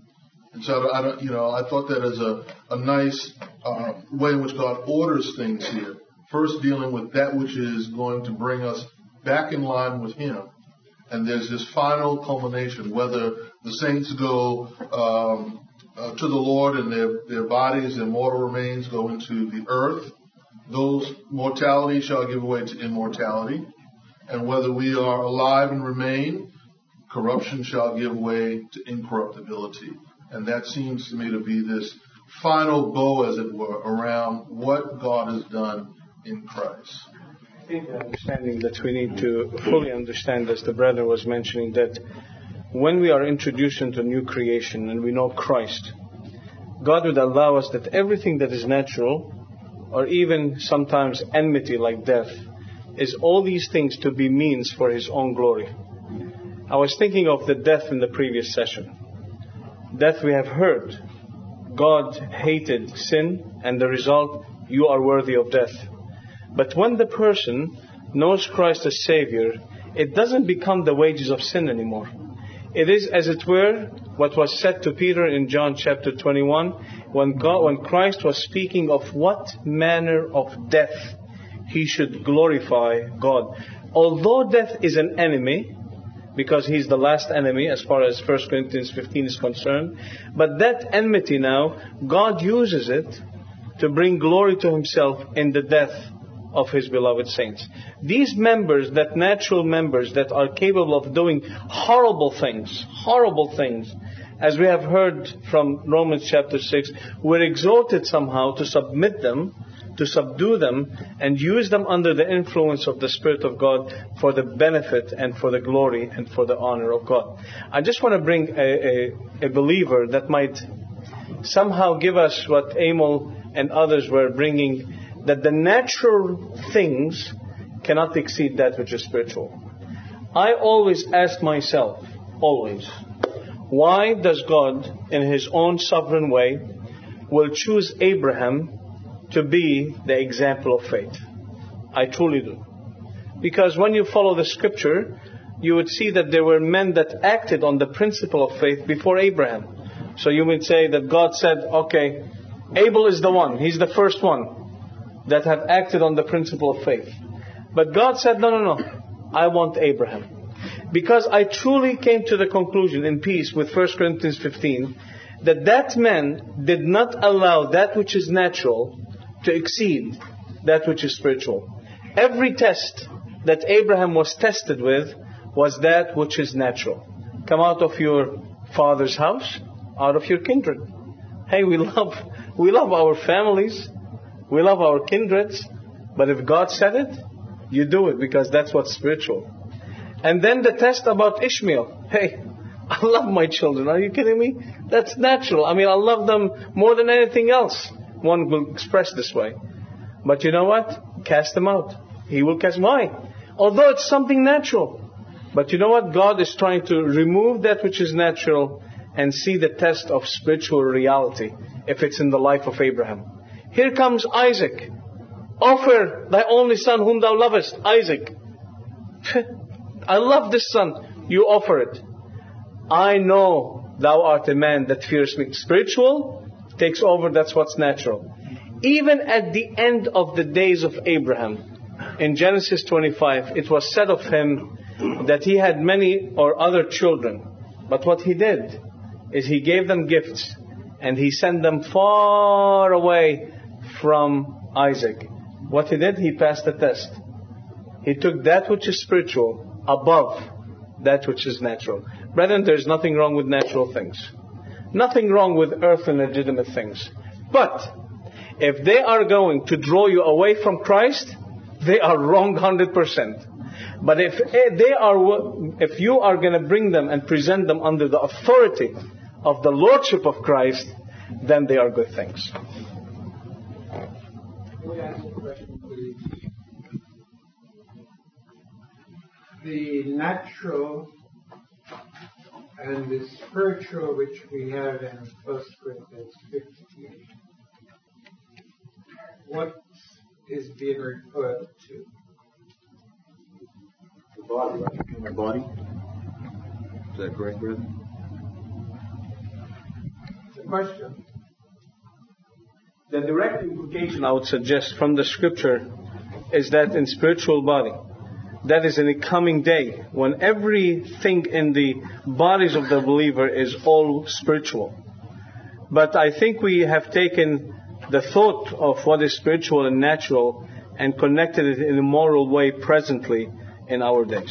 And so, I don't, you know, I thought that as a, a nice uh, way in which God orders things here. First, dealing with that which is going to bring us back in line with Him. And there's this final culmination, whether the saints go um, uh, to the Lord and their, their bodies, their mortal remains go into the earth. Those mortality shall give way to immortality. And whether we are alive and remain, corruption shall give way to incorruptibility. And that seems to me to be this final bow, as it were, around what God has done in Christ. I think the understanding that we need to fully understand, as the brother was mentioning, that when we are introduced into new creation and we know Christ, God would allow us that everything that is natural, or even sometimes enmity like death, is all these things to be means for His own glory. I was thinking of the death in the previous session. Death, we have heard. God hated sin, and the result, you are worthy of death. But when the person knows Christ as Savior, it doesn't become the wages of sin anymore. It is, as it were, what was said to Peter in John chapter twenty-one, when God, when Christ was speaking of what manner of death he should glorify God. Although death is an enemy, because he's the last enemy as far as First Corinthians fifteen is concerned, but that enmity now, God uses it to bring glory to Himself in the death of His beloved saints. These members, that natural members that are capable of doing horrible things, horrible things, as we have heard from Romans chapter six, were exhorted somehow to submit them, to subdue them, and use them under the influence of the Spirit of God for the benefit and for the glory and for the honor of God. I just want to bring a, a, a believer that might somehow give us what Emil and others were bringing, that the natural things cannot exceed that which is spiritual. I always ask myself, always, why does God, in His own sovereign way, will choose Abraham to be the example of faith? I truly do. Because when you follow the scripture, you would see that there were men that acted on the principle of faith before Abraham. So you would say that God said, okay, Abel is the one. He's the first one that have acted on the principle of faith. But God said, no, no, no. I want Abraham. Because I truly came to the conclusion in peace with First Corinthians fifteen that that man did not allow that which is natural to exceed that which is spiritual. Every test that Abraham was tested with was that which is natural. Come out of your father's house, out of your kindred. Hey, we love, we love our families, we love our kindreds, but if God said it, you do it because that's what's spiritual. And then the test about Ishmael. Hey, I love my children. Are you kidding me? That's natural. I mean, I love them more than anything else. One will express this way. But you know what? Cast them out. He will cast. Why? Although it's something natural. But you know what? God is trying to remove that which is natural and see the test of spiritual reality if it's in the life of Abraham. Here comes Isaac. Offer thy only son whom thou lovest, Isaac. I love this son. You offer it. I know thou art a man that fears me. Spiritual takes over. That's what's natural. Even at the end of the days of Abraham, in Genesis twenty-five, it was said of him that he had many or other children. But what he did is he gave them gifts and he sent them far away from Isaac. What he did, he passed the test. He took that which is spiritual above that which is natural. Brethren, there's nothing wrong with natural things. Nothing wrong with earthly legitimate things. But if they are going to draw you away from Christ, they are wrong one hundred percent. But if they are, if you are going to bring them and present them under the authority of the Lordship of Christ, then they are good things. Can we ask a question, please? The natural and the spiritual which we have in First Corinthians fifteen, what is being referred to? The body, right? The body. Is that correct, brother? It's a question. The direct implication I would suggest from the scripture is that in spiritual body, that is in a coming day when everything in the bodies of the believer is all spiritual. But I think we have taken the thought of what is spiritual and natural and connected it in a moral way presently in our days.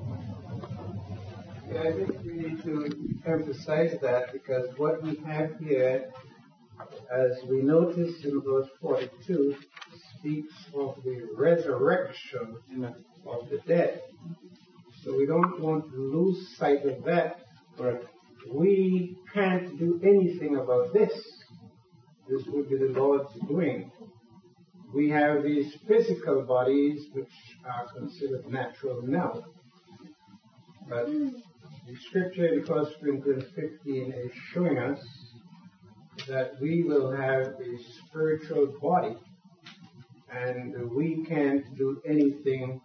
Yeah, I think we need to emphasize that because what we have here, as we notice in verse forty-two, speaks of the resurrection of the dead. So we don't want to lose sight of that. But we can't do anything about this. This would be the Lord's doing. We have these physical bodies which are considered natural now. But the scripture in First Corinthians fifteen is showing us that we will have a spiritual body and we can't do anything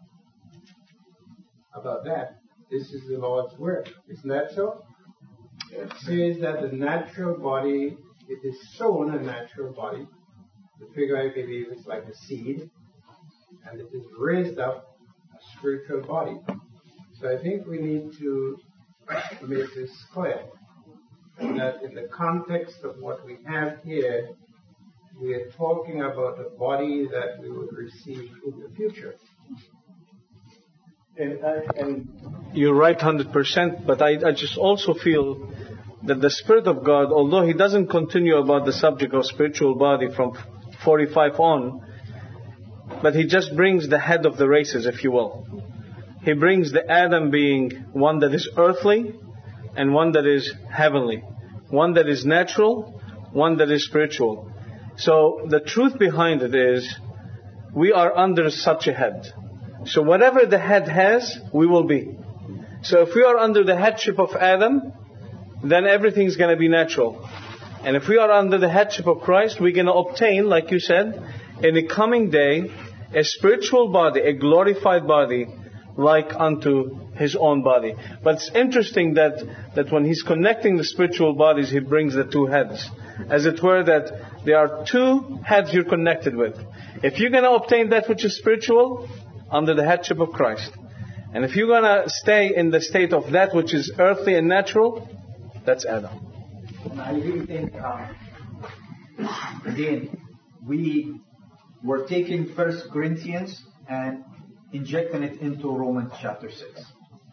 about that. This is the Lord's work. Isn't that so? It says that the natural body, it is sown a natural body. The figure, I believe, is like a seed, and it is raised up a spiritual body. So I think we need to make this clear, that in the context of what we have here, we are talking about a body that we will receive in the future. And, uh, and you're right one hundred percent, but I, I just also feel that the Spirit of God, although He doesn't continue about the subject of spiritual body from forty-five on, but He just brings the head of the races, if you will. He brings the Adam being one that is earthly and one that is heavenly. One that is natural, one that is spiritual. So the truth behind it is we are under such a head. So whatever the head has, we will be. So if we are under the headship of Adam, then everything's going to be natural. And if we are under the headship of Christ, we're going to obtain, like you said, in the coming day, a spiritual body, a glorified body, like unto His own body. But it's interesting that, that when He's connecting the spiritual bodies, He brings the two heads. As it were, that there are two heads you're connected with. If you're going to obtain that which is spiritual, under the headship of Christ. And if you're going to stay in the state of that which is earthly and natural, that's Adam. And I really think, uh, again, we were taking First Corinthians and injecting it into Romans chapter six.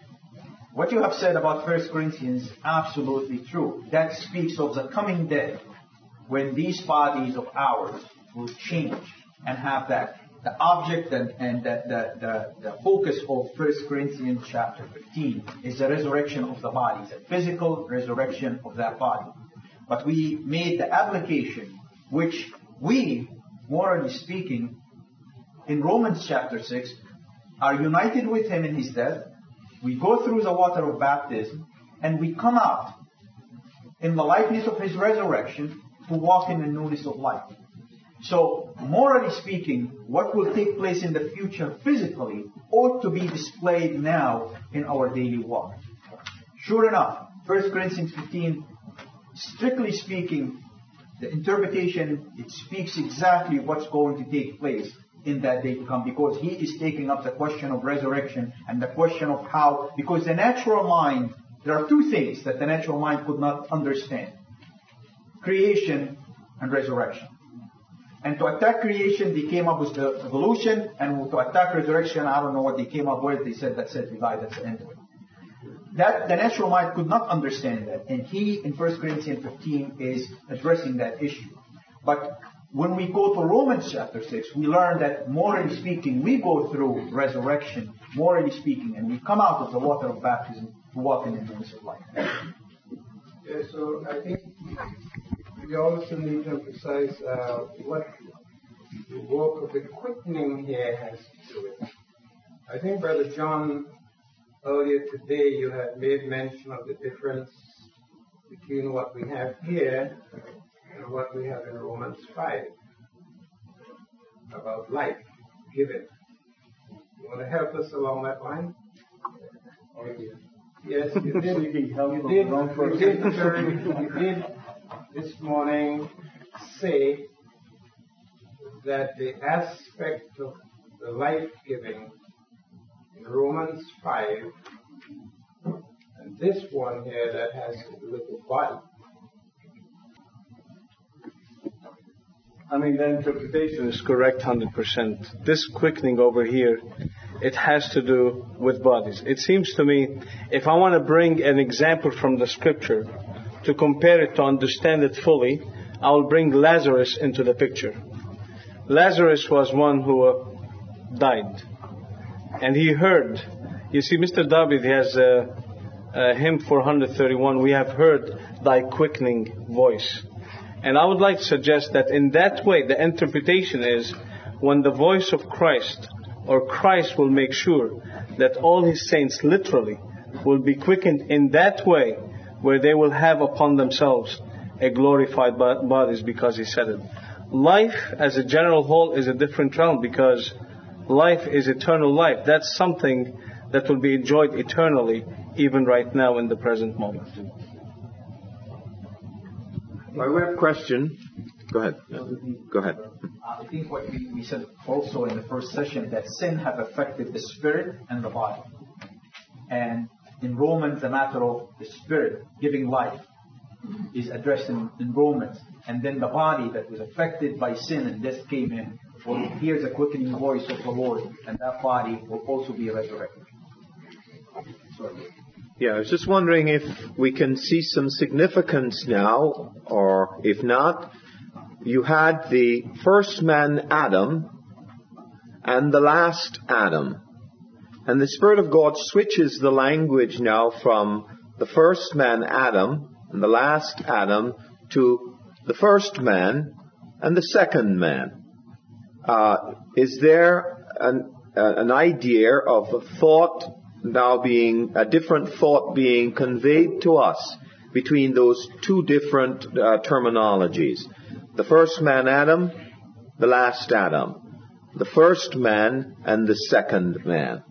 What you have said about First Corinthians, absolutely true. That speaks of the coming day when these bodies of ours will change and have that. The object and, and the, the, the, the focus of First Corinthians chapter fifteen is the resurrection of the bodies, the physical resurrection of that body. But we made the application, which we, morally speaking, in Romans chapter six, are united with him in his death. We go through the water of baptism, and we come out in the likeness of his resurrection to walk in the newness of life. So, morally speaking, what will take place in the future physically ought to be displayed now in our daily walk. Sure enough, First Corinthians fifteen, strictly speaking, the interpretation, it speaks exactly what's going to take place in that day to come, because he is taking up the question of resurrection and the question of how, because the natural mind, there are two things that the natural mind could not understand: creation and resurrection. And to attack creation, they came up with the evolution, and to attack resurrection, I don't know what they came up with. They said that's it, we die, that's the end of it. That the natural mind could not understand that, and he in First Corinthians fifteen is addressing that issue. But when we go to Romans chapter six, we learn that morally speaking, we go through resurrection, morally speaking, and we come out of the water of baptism to walk in the newness of life. Yeah, so I think we also need to emphasize uh, what the work of the quickening here has to do with. I think, Brother John, earlier today you had made mention of the difference between what we have here and what we have in Romans five about life given. You want to help us along that line? Oh, yeah. Yes, you did. You did, you did, you did this morning say that the aspect of the life-giving in Romans five and this one here that has to do with the body. I mean, the interpretation is correct one hundred percent. This quickening over here, it has to do with bodies. It seems to me, if I want to bring an example from the scripture to compare it, to understand it fully, I will bring Lazarus into the picture. Lazarus was one who uh, died. And he heard. You see, Mister David has a, a hymn four thirty-one, we have heard thy quickening voice. And I would like to suggest that in that way, the interpretation is when the voice of Christ, or Christ will make sure that all his saints literally will be quickened in that way, where they will have upon themselves a glorified bodies, because he said it. Life as a general whole is a different realm, because life is eternal life. That's something that will be enjoyed eternally, even right now in the present moment. By way of question, go ahead. Go ahead. I think what we, we said also in the first session, that sin have affected the spirit and the body. And in Romans, the matter of the spirit giving life is addressed in, in Romans. And then the body that was affected by sin and death came in, will hear the quickening voice of the Lord, and that body will also be resurrected. Sorry. Yeah, I was just wondering if we can see some significance now, or if not, you had the first man Adam and the last Adam. And the Spirit of God switches the language now from the first man Adam and the last Adam to the first man and the second man. Uh, is there an, uh, an idea of a thought now being, a different thought being conveyed to us between those two different uh, terminologies? The first man Adam, the last Adam. The first man and the second man.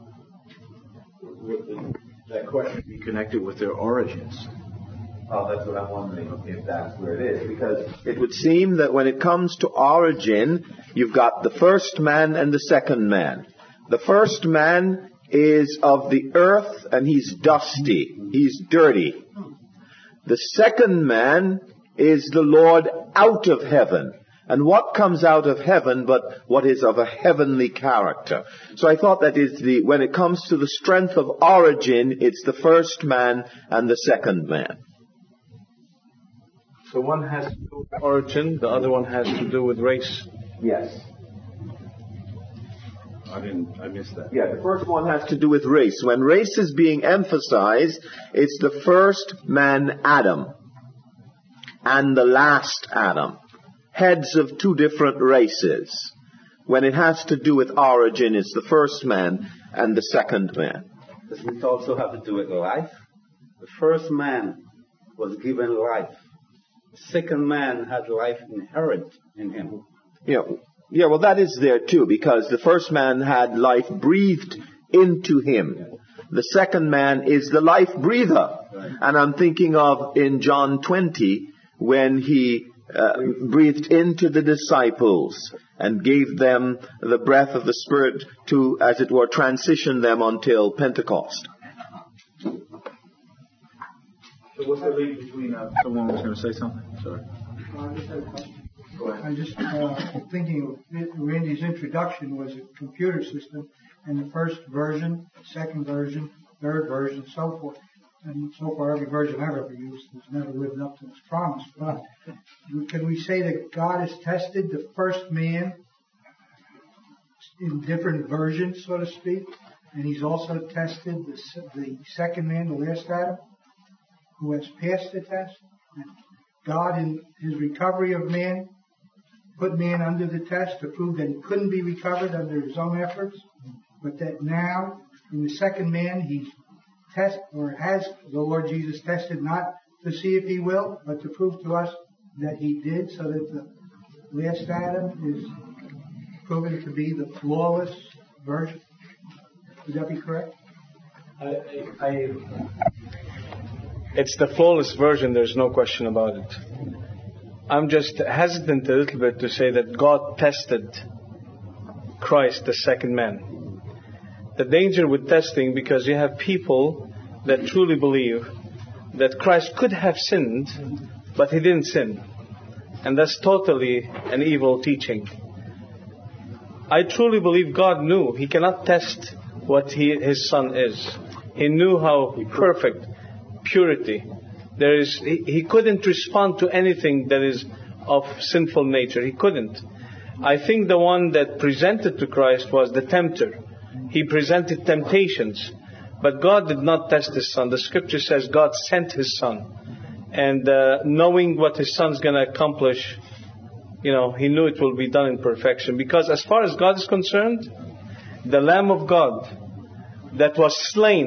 Would that question be connected with their origins? Well, that's what I'm wondering, if that's where it is. Because it would seem that when it comes to origin, you've got the first man and the second man. The first man is of the earth and he's dusty. He's dirty. The second man is the Lord out of heaven. And what comes out of heaven but what is of a heavenly character? So I thought that is the, when it comes to the strength of origin, it's the first man and the second man. So one has to do with origin, the other one has to do with race. Yes. I didn't, I missed that. Yeah, the first one has to do with race. When race is being emphasized, it's the first man, Adam, and the last Adam. Heads of two different races. When it has to do with origin, it's the first man and the second man. Does it also have to do with life? The first man was given life. The second man had life inherent in him. Yeah, yeah, well that is there too, because the first man had life breathed into him. The second man is the life breather. Right. And I'm thinking of in John twenty, when he Uh, breathed into the disciples and gave them the breath of the Spirit to, as it were, transition them until Pentecost. So what's the link between... Uh, someone was going to say something? Sorry. Uh, I just had a question. Go ahead. I'm just uh, thinking of Randy's introduction was a computer system, and the first version, second version, third version, so forth. And so far, every version I've ever used has never lived up to its promise. But can we say that God has tested the first man in different versions, so to speak, and He's also tested the, the second man, the last Adam, who has passed the test? And God, in His recovery of man, put man under the test to prove that he couldn't be recovered under his own efforts, but that now, in the second man, He's test or has the Lord Jesus tested not to see if He will, but to prove to us that He did, so that the last Adam is proven to be the flawless version. Would that be correct? I, I, it's the flawless version, there's no question about it. I'm just hesitant a little bit to say that God tested Christ, the second man. The danger with testing, because you have people that truly believe that Christ could have sinned, but He didn't sin. And that's totally an evil teaching. I truly believe God knew He cannot test what he, His Son is. He knew how perfect, purity. There is, he, he couldn't respond to anything that is of sinful nature. He couldn't. I think the one that presented to Christ was the tempter. He presented temptations, but God did not test His Son. The Scripture says God sent His Son, and uh, knowing what His Son's going to accomplish, you know, He knew it will be done in perfection. Because as far as God is concerned, the Lamb of God that was slain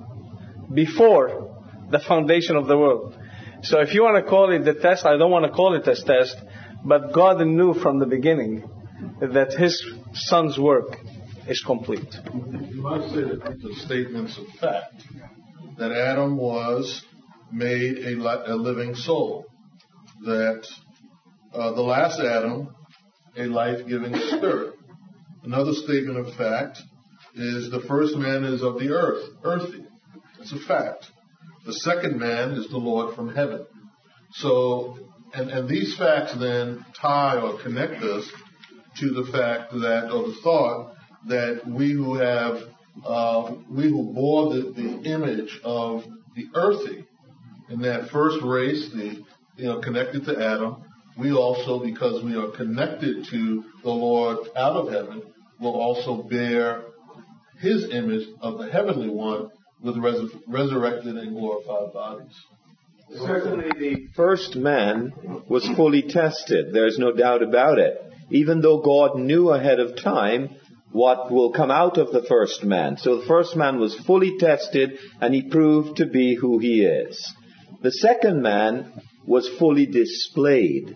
before the foundation of the world. So if you want to call it the test, I don't want to call it a test, but God knew from the beginning that His Son's work is complete. You might say that these are statements of fact. That Adam was made a, li- a living soul. That uh, the last Adam, a life-giving spirit. Another statement of fact is the first man is of the earth, earthy. It's a fact. The second man is the Lord from heaven. So, and, and these facts then tie or connect us to the fact that, or the thought, that we who have, uh, we who bore the, the image of the earthy in that first race, the, you know, connected to Adam, we also, because we are connected to the Lord out of heaven, will also bear His image of the heavenly one with res- resurrected and glorified bodies. Certainly the first man was fully tested. There's no doubt about it. Even though God knew ahead of time what will come out of the first man. So the first man was fully tested, and he proved to be who he is. The second man was fully displayed,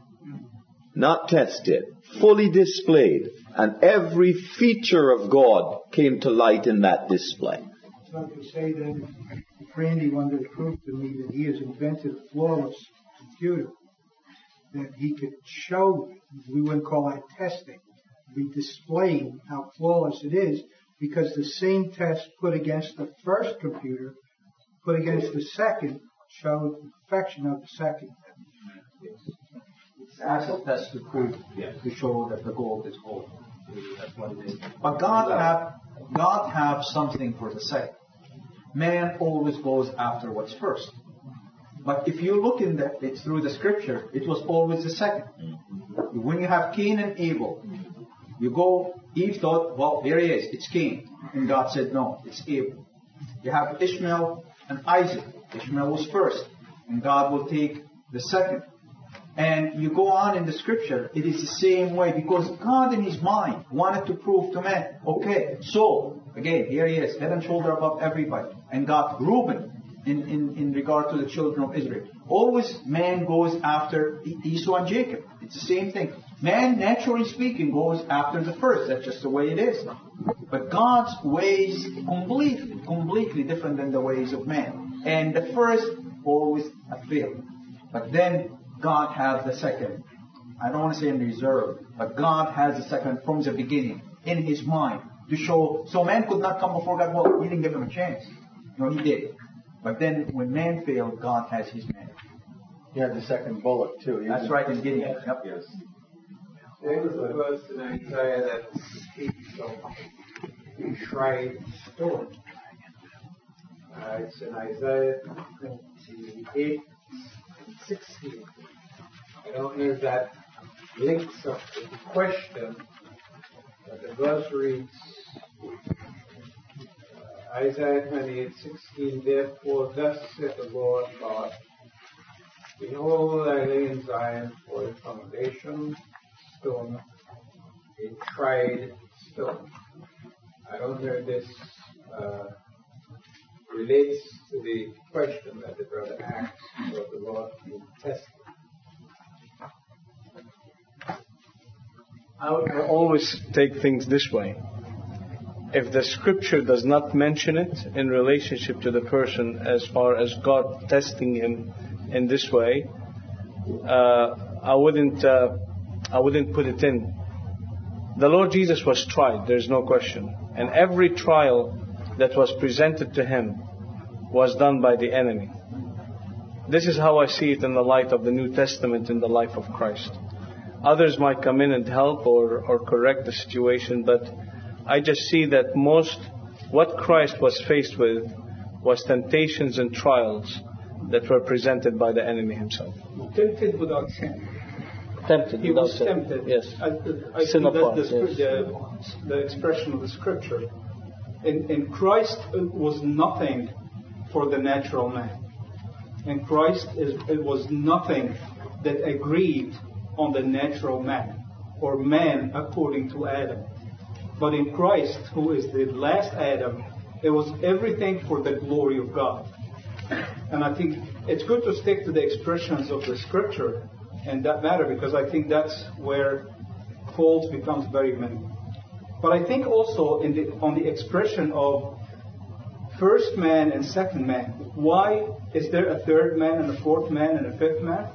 not tested, fully displayed. And every feature of God came to light in that display. So to say then, if Randy wanted to prove to me that he has invented a flawless computer, that he could show, we wouldn't call that testing, be displaying how flawless it is, because the same test put against the first computer, put against the second, showed the perfection of the second. It's acid test to prove, yeah, to show that the gold is gold. That's what it is. But God have God have something for the second. Man always goes after what's first. But if you look in the, it's through the scripture, it was always the second. When you have Cain and Abel, you go, Eve thought, well, here he is, it's Cain. And God said, no, it's Abel. You have Ishmael and Isaac. Ishmael was first, and God will take the second. And you go on in the scripture, it is the same way, because God in his mind wanted to prove to man, okay, so, again, here he is, head and shoulder above everybody. And God, Reuben, in, in, in regard to the children of Israel. Always man goes after Esau and Jacob. It's the same thing. Man, naturally speaking, goes after the first. That's just the way it is. But God's ways completely, completely different than the ways of man. And the first always failed. But then God has the second. I don't want to say in reserve, but God has the second from the beginning in his mind to show. So man could not come before God. Well, he didn't give him a chance. No, he did. But then when man failed, God has his man. He had the second bullet too. He That's right in Gideon. Yep. Yes. There was a verse in Isaiah that speaks of a tried stone. Uh, it's in Isaiah twenty-eight and sixteen. I don't know if that links up with the question, but the verse reads, uh, Isaiah twenty-eight sixteen, therefore thus saith the Lord God, behold, I lay in Zion for a foundation stone, a tried stone. I don't know if this uh, relates to the question that the brother asked about the Lord being tested. I would always take things this way. If the scripture does not mention it in relationship to the person as far as God testing him in this way, uh, I wouldn't uh, I wouldn't put it in. The Lord Jesus was tried, there's no question. And every trial that was presented to him was done by the enemy. This is how I see it in the light of the New Testament in the life of Christ. Others might come in and help or, or correct the situation, but I just see that most, what Christ was faced with was temptations and trials that were presented by the enemy himself. Tempted without sin. Tempted He without was sin. tempted. Yes. I, I Sin think apart, that's the, yes. the, the expression of the scripture. And, and Christ was nothing for the natural man. And Christ is, it was nothing that agreed on the natural man, or man according to Adam. But in Christ, who is the last Adam, it was everything for the glory of God. And I think it's good to stick to the expressions of the scripture in that matter, because I think that's where fault becomes very many. But I think also in the, on the expression of first man and second man, why is there a third man and a fourth man and a fifth man?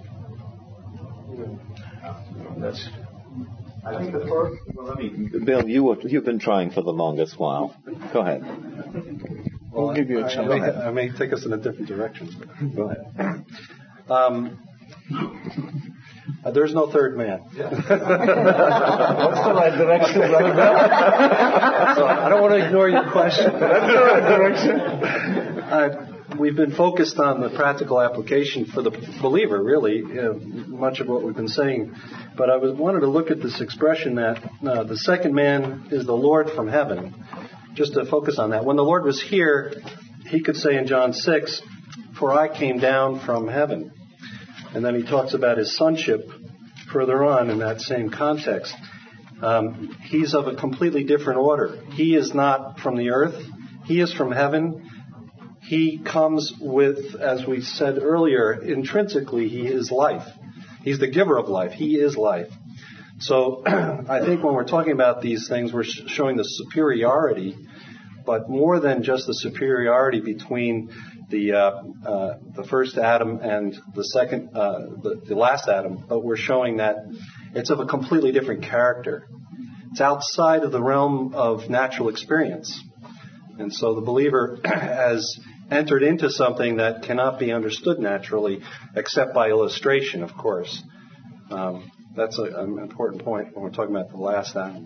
That's, I think the first. Well, let me. Bill, you you've been trying for the longest while. Go ahead. Well, we'll give you a chance. I, I, may, I may take us in a different direction. Go ahead. Um, uh, there's no third man. Yeah. What's the right direction, Brother Bill? So I don't want to ignore your question. That's the right direction. Uh, We've been focused on the practical application for the believer, really, you know, much of what we've been saying. But I was, wanted to look at this expression that uh, the second man is the Lord from heaven, just to focus on that. When the Lord was here, he could say in John six, for I came down from heaven. And then he talks about his sonship further on in that same context. Um, he's of a completely different order. He is not from the earth. He is from heaven. He comes with, as we said earlier, intrinsically, he is life. He's the giver of life. He is life. So I think when we're talking about these things, we're showing the superiority, but more than just the superiority between the uh, uh, the first Adam and the second, uh, the, the last Adam, but we're showing that it's of a completely different character. It's outside of the realm of natural experience. And so the believer has entered into something that cannot be understood naturally, except by illustration, of course. Um, that's a, an important point when we're talking about the last Adam.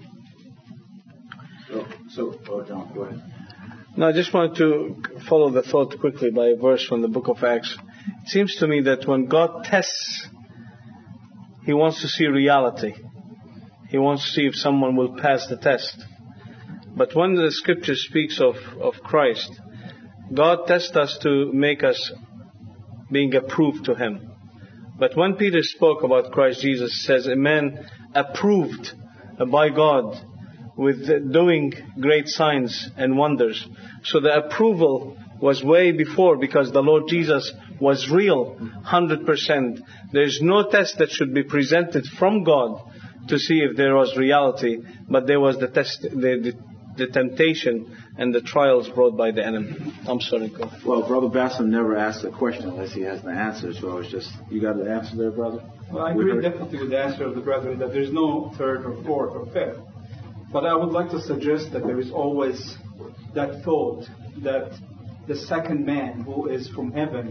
So, so oh, John, go ahead. No, I just wanted to follow the thought quickly by a verse from the book of Acts. It seems to me that when God tests, He wants to see reality. He wants to see if someone will pass the test. But when the scripture speaks of, of Christ, God tests us to make us being approved to Him. But when Peter spoke about Christ Jesus, it says, a man approved by God with doing great signs and wonders. So the approval was way before, because the Lord Jesus was real, one hundred percent. There's no test that should be presented from God to see if there was reality, but there was the test, the, the, the temptation and the trials brought by the enemy. I'm sorry, go. Well, Brother Basson never asked a question unless he has the answer, so it's just, you got the answer there, brother? Well, I agree definitely with the answer of the brethren that there's no third or fourth or fifth. But I would like to suggest that there is always that thought that the second man, who is from heaven,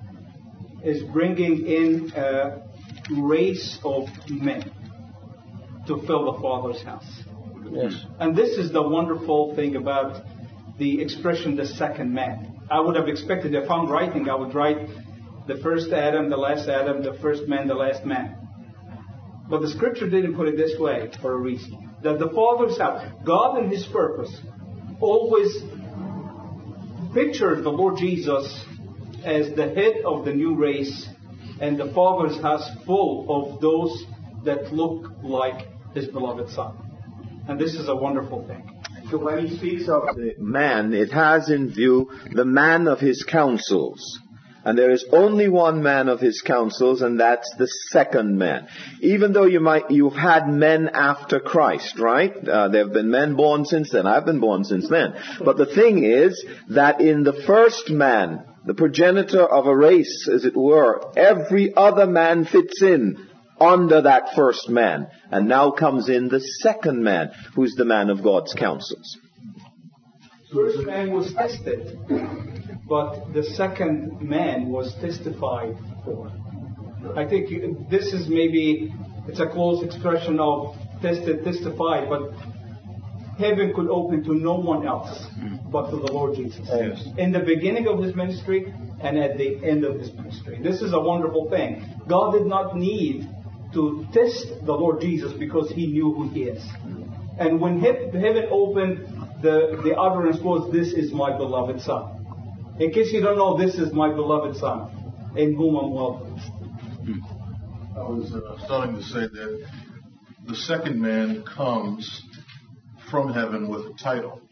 is bringing in a race of men to fill the Father's house. Yes. And this is the wonderful thing about the expression, the second man. I would have expected, if I'm writing, I would write the first Adam, the last Adam, the first man, the last man. But the scripture didn't put it this way for a reason. That the Father's house, God in His purpose, always pictured the Lord Jesus as the head of the new race, and the Father's house full of those that look like His beloved Son. And this is a wonderful thing. So when He speaks of the man, it has in view the man of His counsels. And there is only one man of His counsels, and that's the second man. Even though you might, you've had men after Christ, right? Uh, there have been men born since then. I've been born since then. But the thing is that in the first man, the progenitor of a race, as it were, every other man fits in under that first man. And now comes in the second man, who's the man of God's counsels. First man was tested, but the second man was testified for. I think this is maybe, it's a close expression of tested, testified, but heaven could open to no one else but to the Lord Jesus. Yes. In the beginning of His ministry and at the end of His ministry. This is a wonderful thing. God did not need to test the Lord Jesus because He knew who He is. And when heaven opened, the, the utterance was, "This is my beloved Son." In case you don't know, this is my beloved Son, in whom I'm well pleased. I was uh, starting to say that the second man comes from heaven with a title.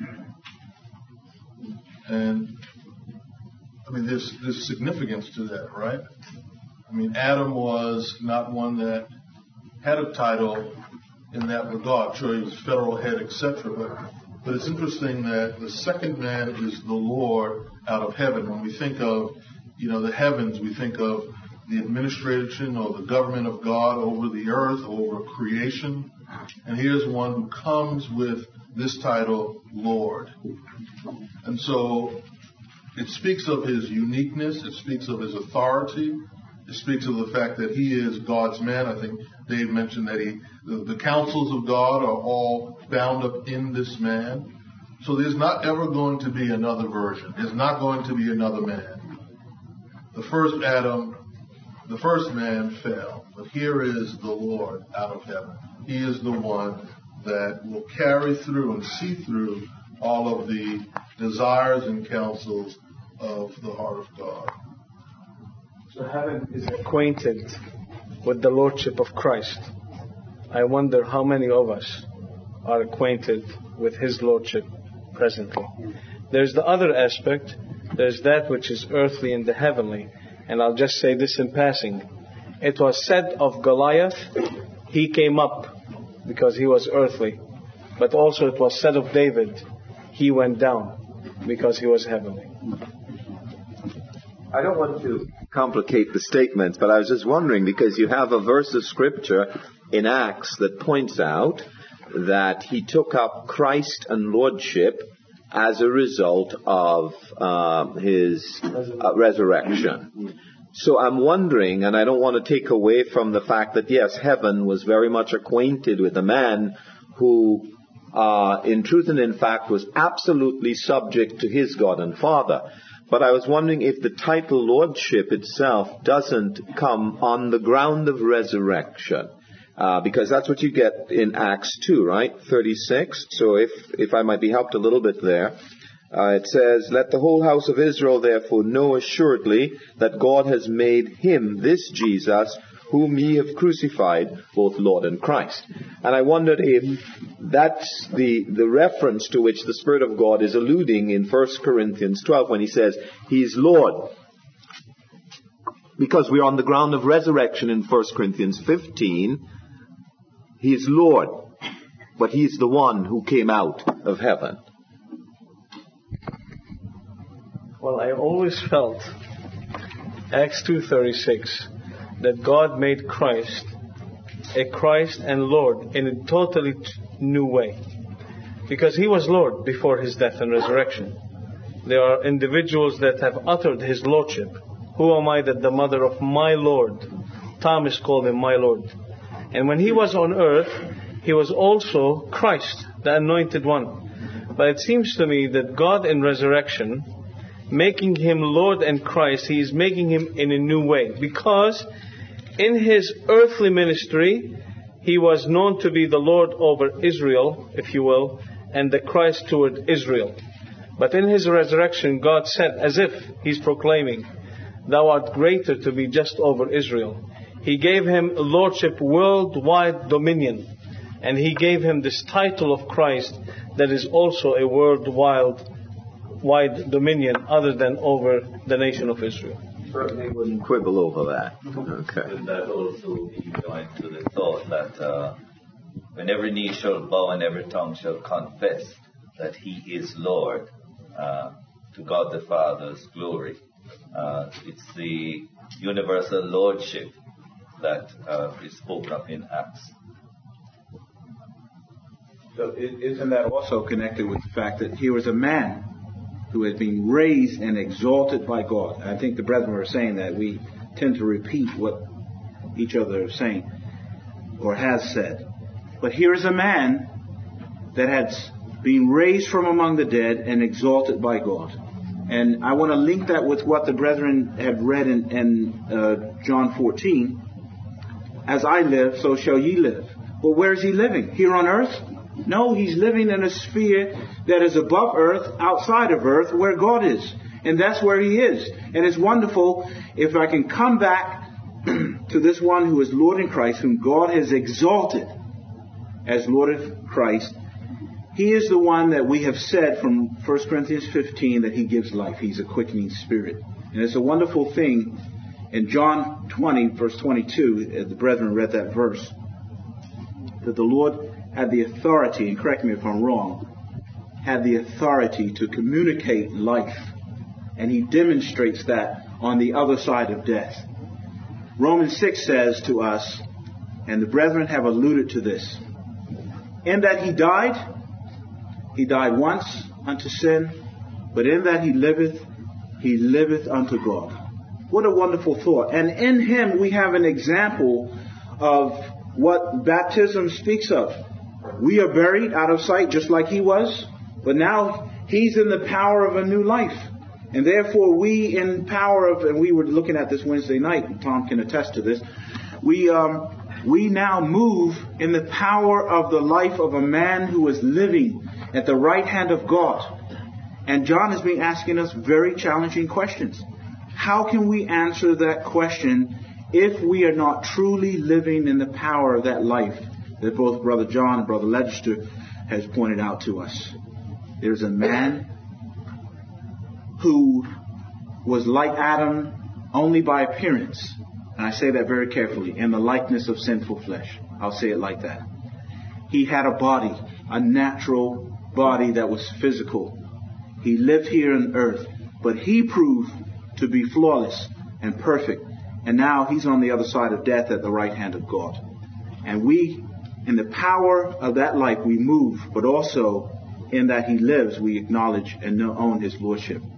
And, I mean, there's, there's significance to that, right? I mean, Adam was not one that had a title in that regard. Sure, he was federal head, et cetera, but But it's interesting that the second man is the Lord out of heaven. When we think of, you know, the heavens, we think of the administration or the government of God over the earth, over creation. And here's one who comes with this title, Lord. And so it speaks of His uniqueness. It speaks of His authority. It speaks of the fact that He is God's man. I think Dave mentioned that he, the, the counsels of God are all bound up in this man. So there's not ever going to be another version. There's not going to be another man. The first Adam, the first man fell, but here is the Lord out of heaven. He is the one that will carry through and see through all of the desires and counsels of the heart of God. So heaven is acquainted with the Lordship of Christ. I wonder how many of us are acquainted with His Lordship presently. There's the other aspect. There's that which is earthly and the heavenly. And I'll just say this in passing. It was said of Goliath, he came up because he was earthly. But also it was said of David, he went down because he was heavenly. I don't want to complicate the statements, but I was just wondering, because you have a verse of Scripture in Acts that points out that He took up Christ and Lordship as a result of uh, his uh, resurrection. So I'm wondering, and I don't want to take away from the fact that, yes, heaven was very much acquainted with a man who, uh, in truth and in fact, was absolutely subject to his God and Father. But I was wondering if the title lordship itself doesn't come on the ground of resurrection. Uh, because that's what you get in Acts two, right? thirty-six. So if, if I might be helped a little bit there. Uh, it says, let the whole house of Israel therefore know assuredly that God has made him, this Jesus, whom ye have crucified, both Lord and Christ. And I wondered if that's the, the reference to which the Spirit of God is alluding in First Corinthians twelve when he says, he is Lord. Because we're on the ground of resurrection in First Corinthians fifteen, he is Lord, but he's the one who came out of heaven. Well, I always felt, Acts two thirty-six, that God made Christ a Christ and Lord in a totally new way. Because he was Lord before his death and resurrection. There are individuals that have uttered his lordship. Who am I that the mother of my Lord? Thomas called him my Lord. And when he was on earth, he was also Christ, the anointed one. But it seems to me that God in resurrection, making him Lord and Christ, he is making him in a new way. Because in his earthly ministry, he was known to be the Lord over Israel, if you will, and the Christ toward Israel. But in his resurrection, God said, as if he's proclaiming, thou art greater to be just over Israel. He gave him lordship, worldwide dominion. And he gave him this title of Christ that is also a worldwide wide dominion other than over the nation of Israel. Certainly wouldn't quibble over that. Okay. Would that also be joined to the thought that uh, when every knee shall bow and every tongue shall confess that he is Lord, uh, to God the Father's glory. Uh, it's the universal lordship that uh, is spoken of in Acts. So isn't that also connected with the fact that he was a man who had been raised and exalted by God? I think the brethren were saying that we tend to repeat what each other is saying or has said. But here is a man that had been raised from among the dead and exalted by God. And I want to link that with what the brethren have read in, in uh, John fourteen. As I live, so shall ye live. Well, where is he living? Here on earth? No, he's living in a sphere that is above earth, outside of earth, where God is. And that's where he is. And it's wonderful if I can come back to this one who is Lord in Christ, whom God has exalted as Lord of Christ. He is the one that we have said from First Corinthians fifteen that he gives life. He's a quickening spirit. And it's a wonderful thing. In John twenty, verse twenty-two, the brethren read that verse, that the Lord had the authority, and correct me if I'm wrong, had the authority to communicate life. And he demonstrates that on the other side of death. Romans six says to us, and the brethren have alluded to this, in that he died, he died once unto sin, but in that he liveth, he liveth unto God. What a wonderful thought. And in him we have an example of what baptism speaks of. We are buried out of sight just like he was, but now he's in the power of a new life. And therefore we in power of, and we were looking at this Wednesday night, and Tom can attest to this, we um, we now move in the power of the life of a man who is living at the right hand of God. And John has been asking us very challenging questions. How can we answer that question if we are not truly living in the power of that life that both Brother John and Brother Legister has pointed out to us? There's a man who was like Adam only by appearance. And I say that very carefully, in the likeness of sinful flesh. I'll say it like that. He had a body, a natural body that was physical. He lived here on earth, but he proved to be flawless and perfect. And now he's on the other side of death at the right hand of God. And we, in the power of that life, we move, but also in that he lives, we acknowledge and know, own his lordship.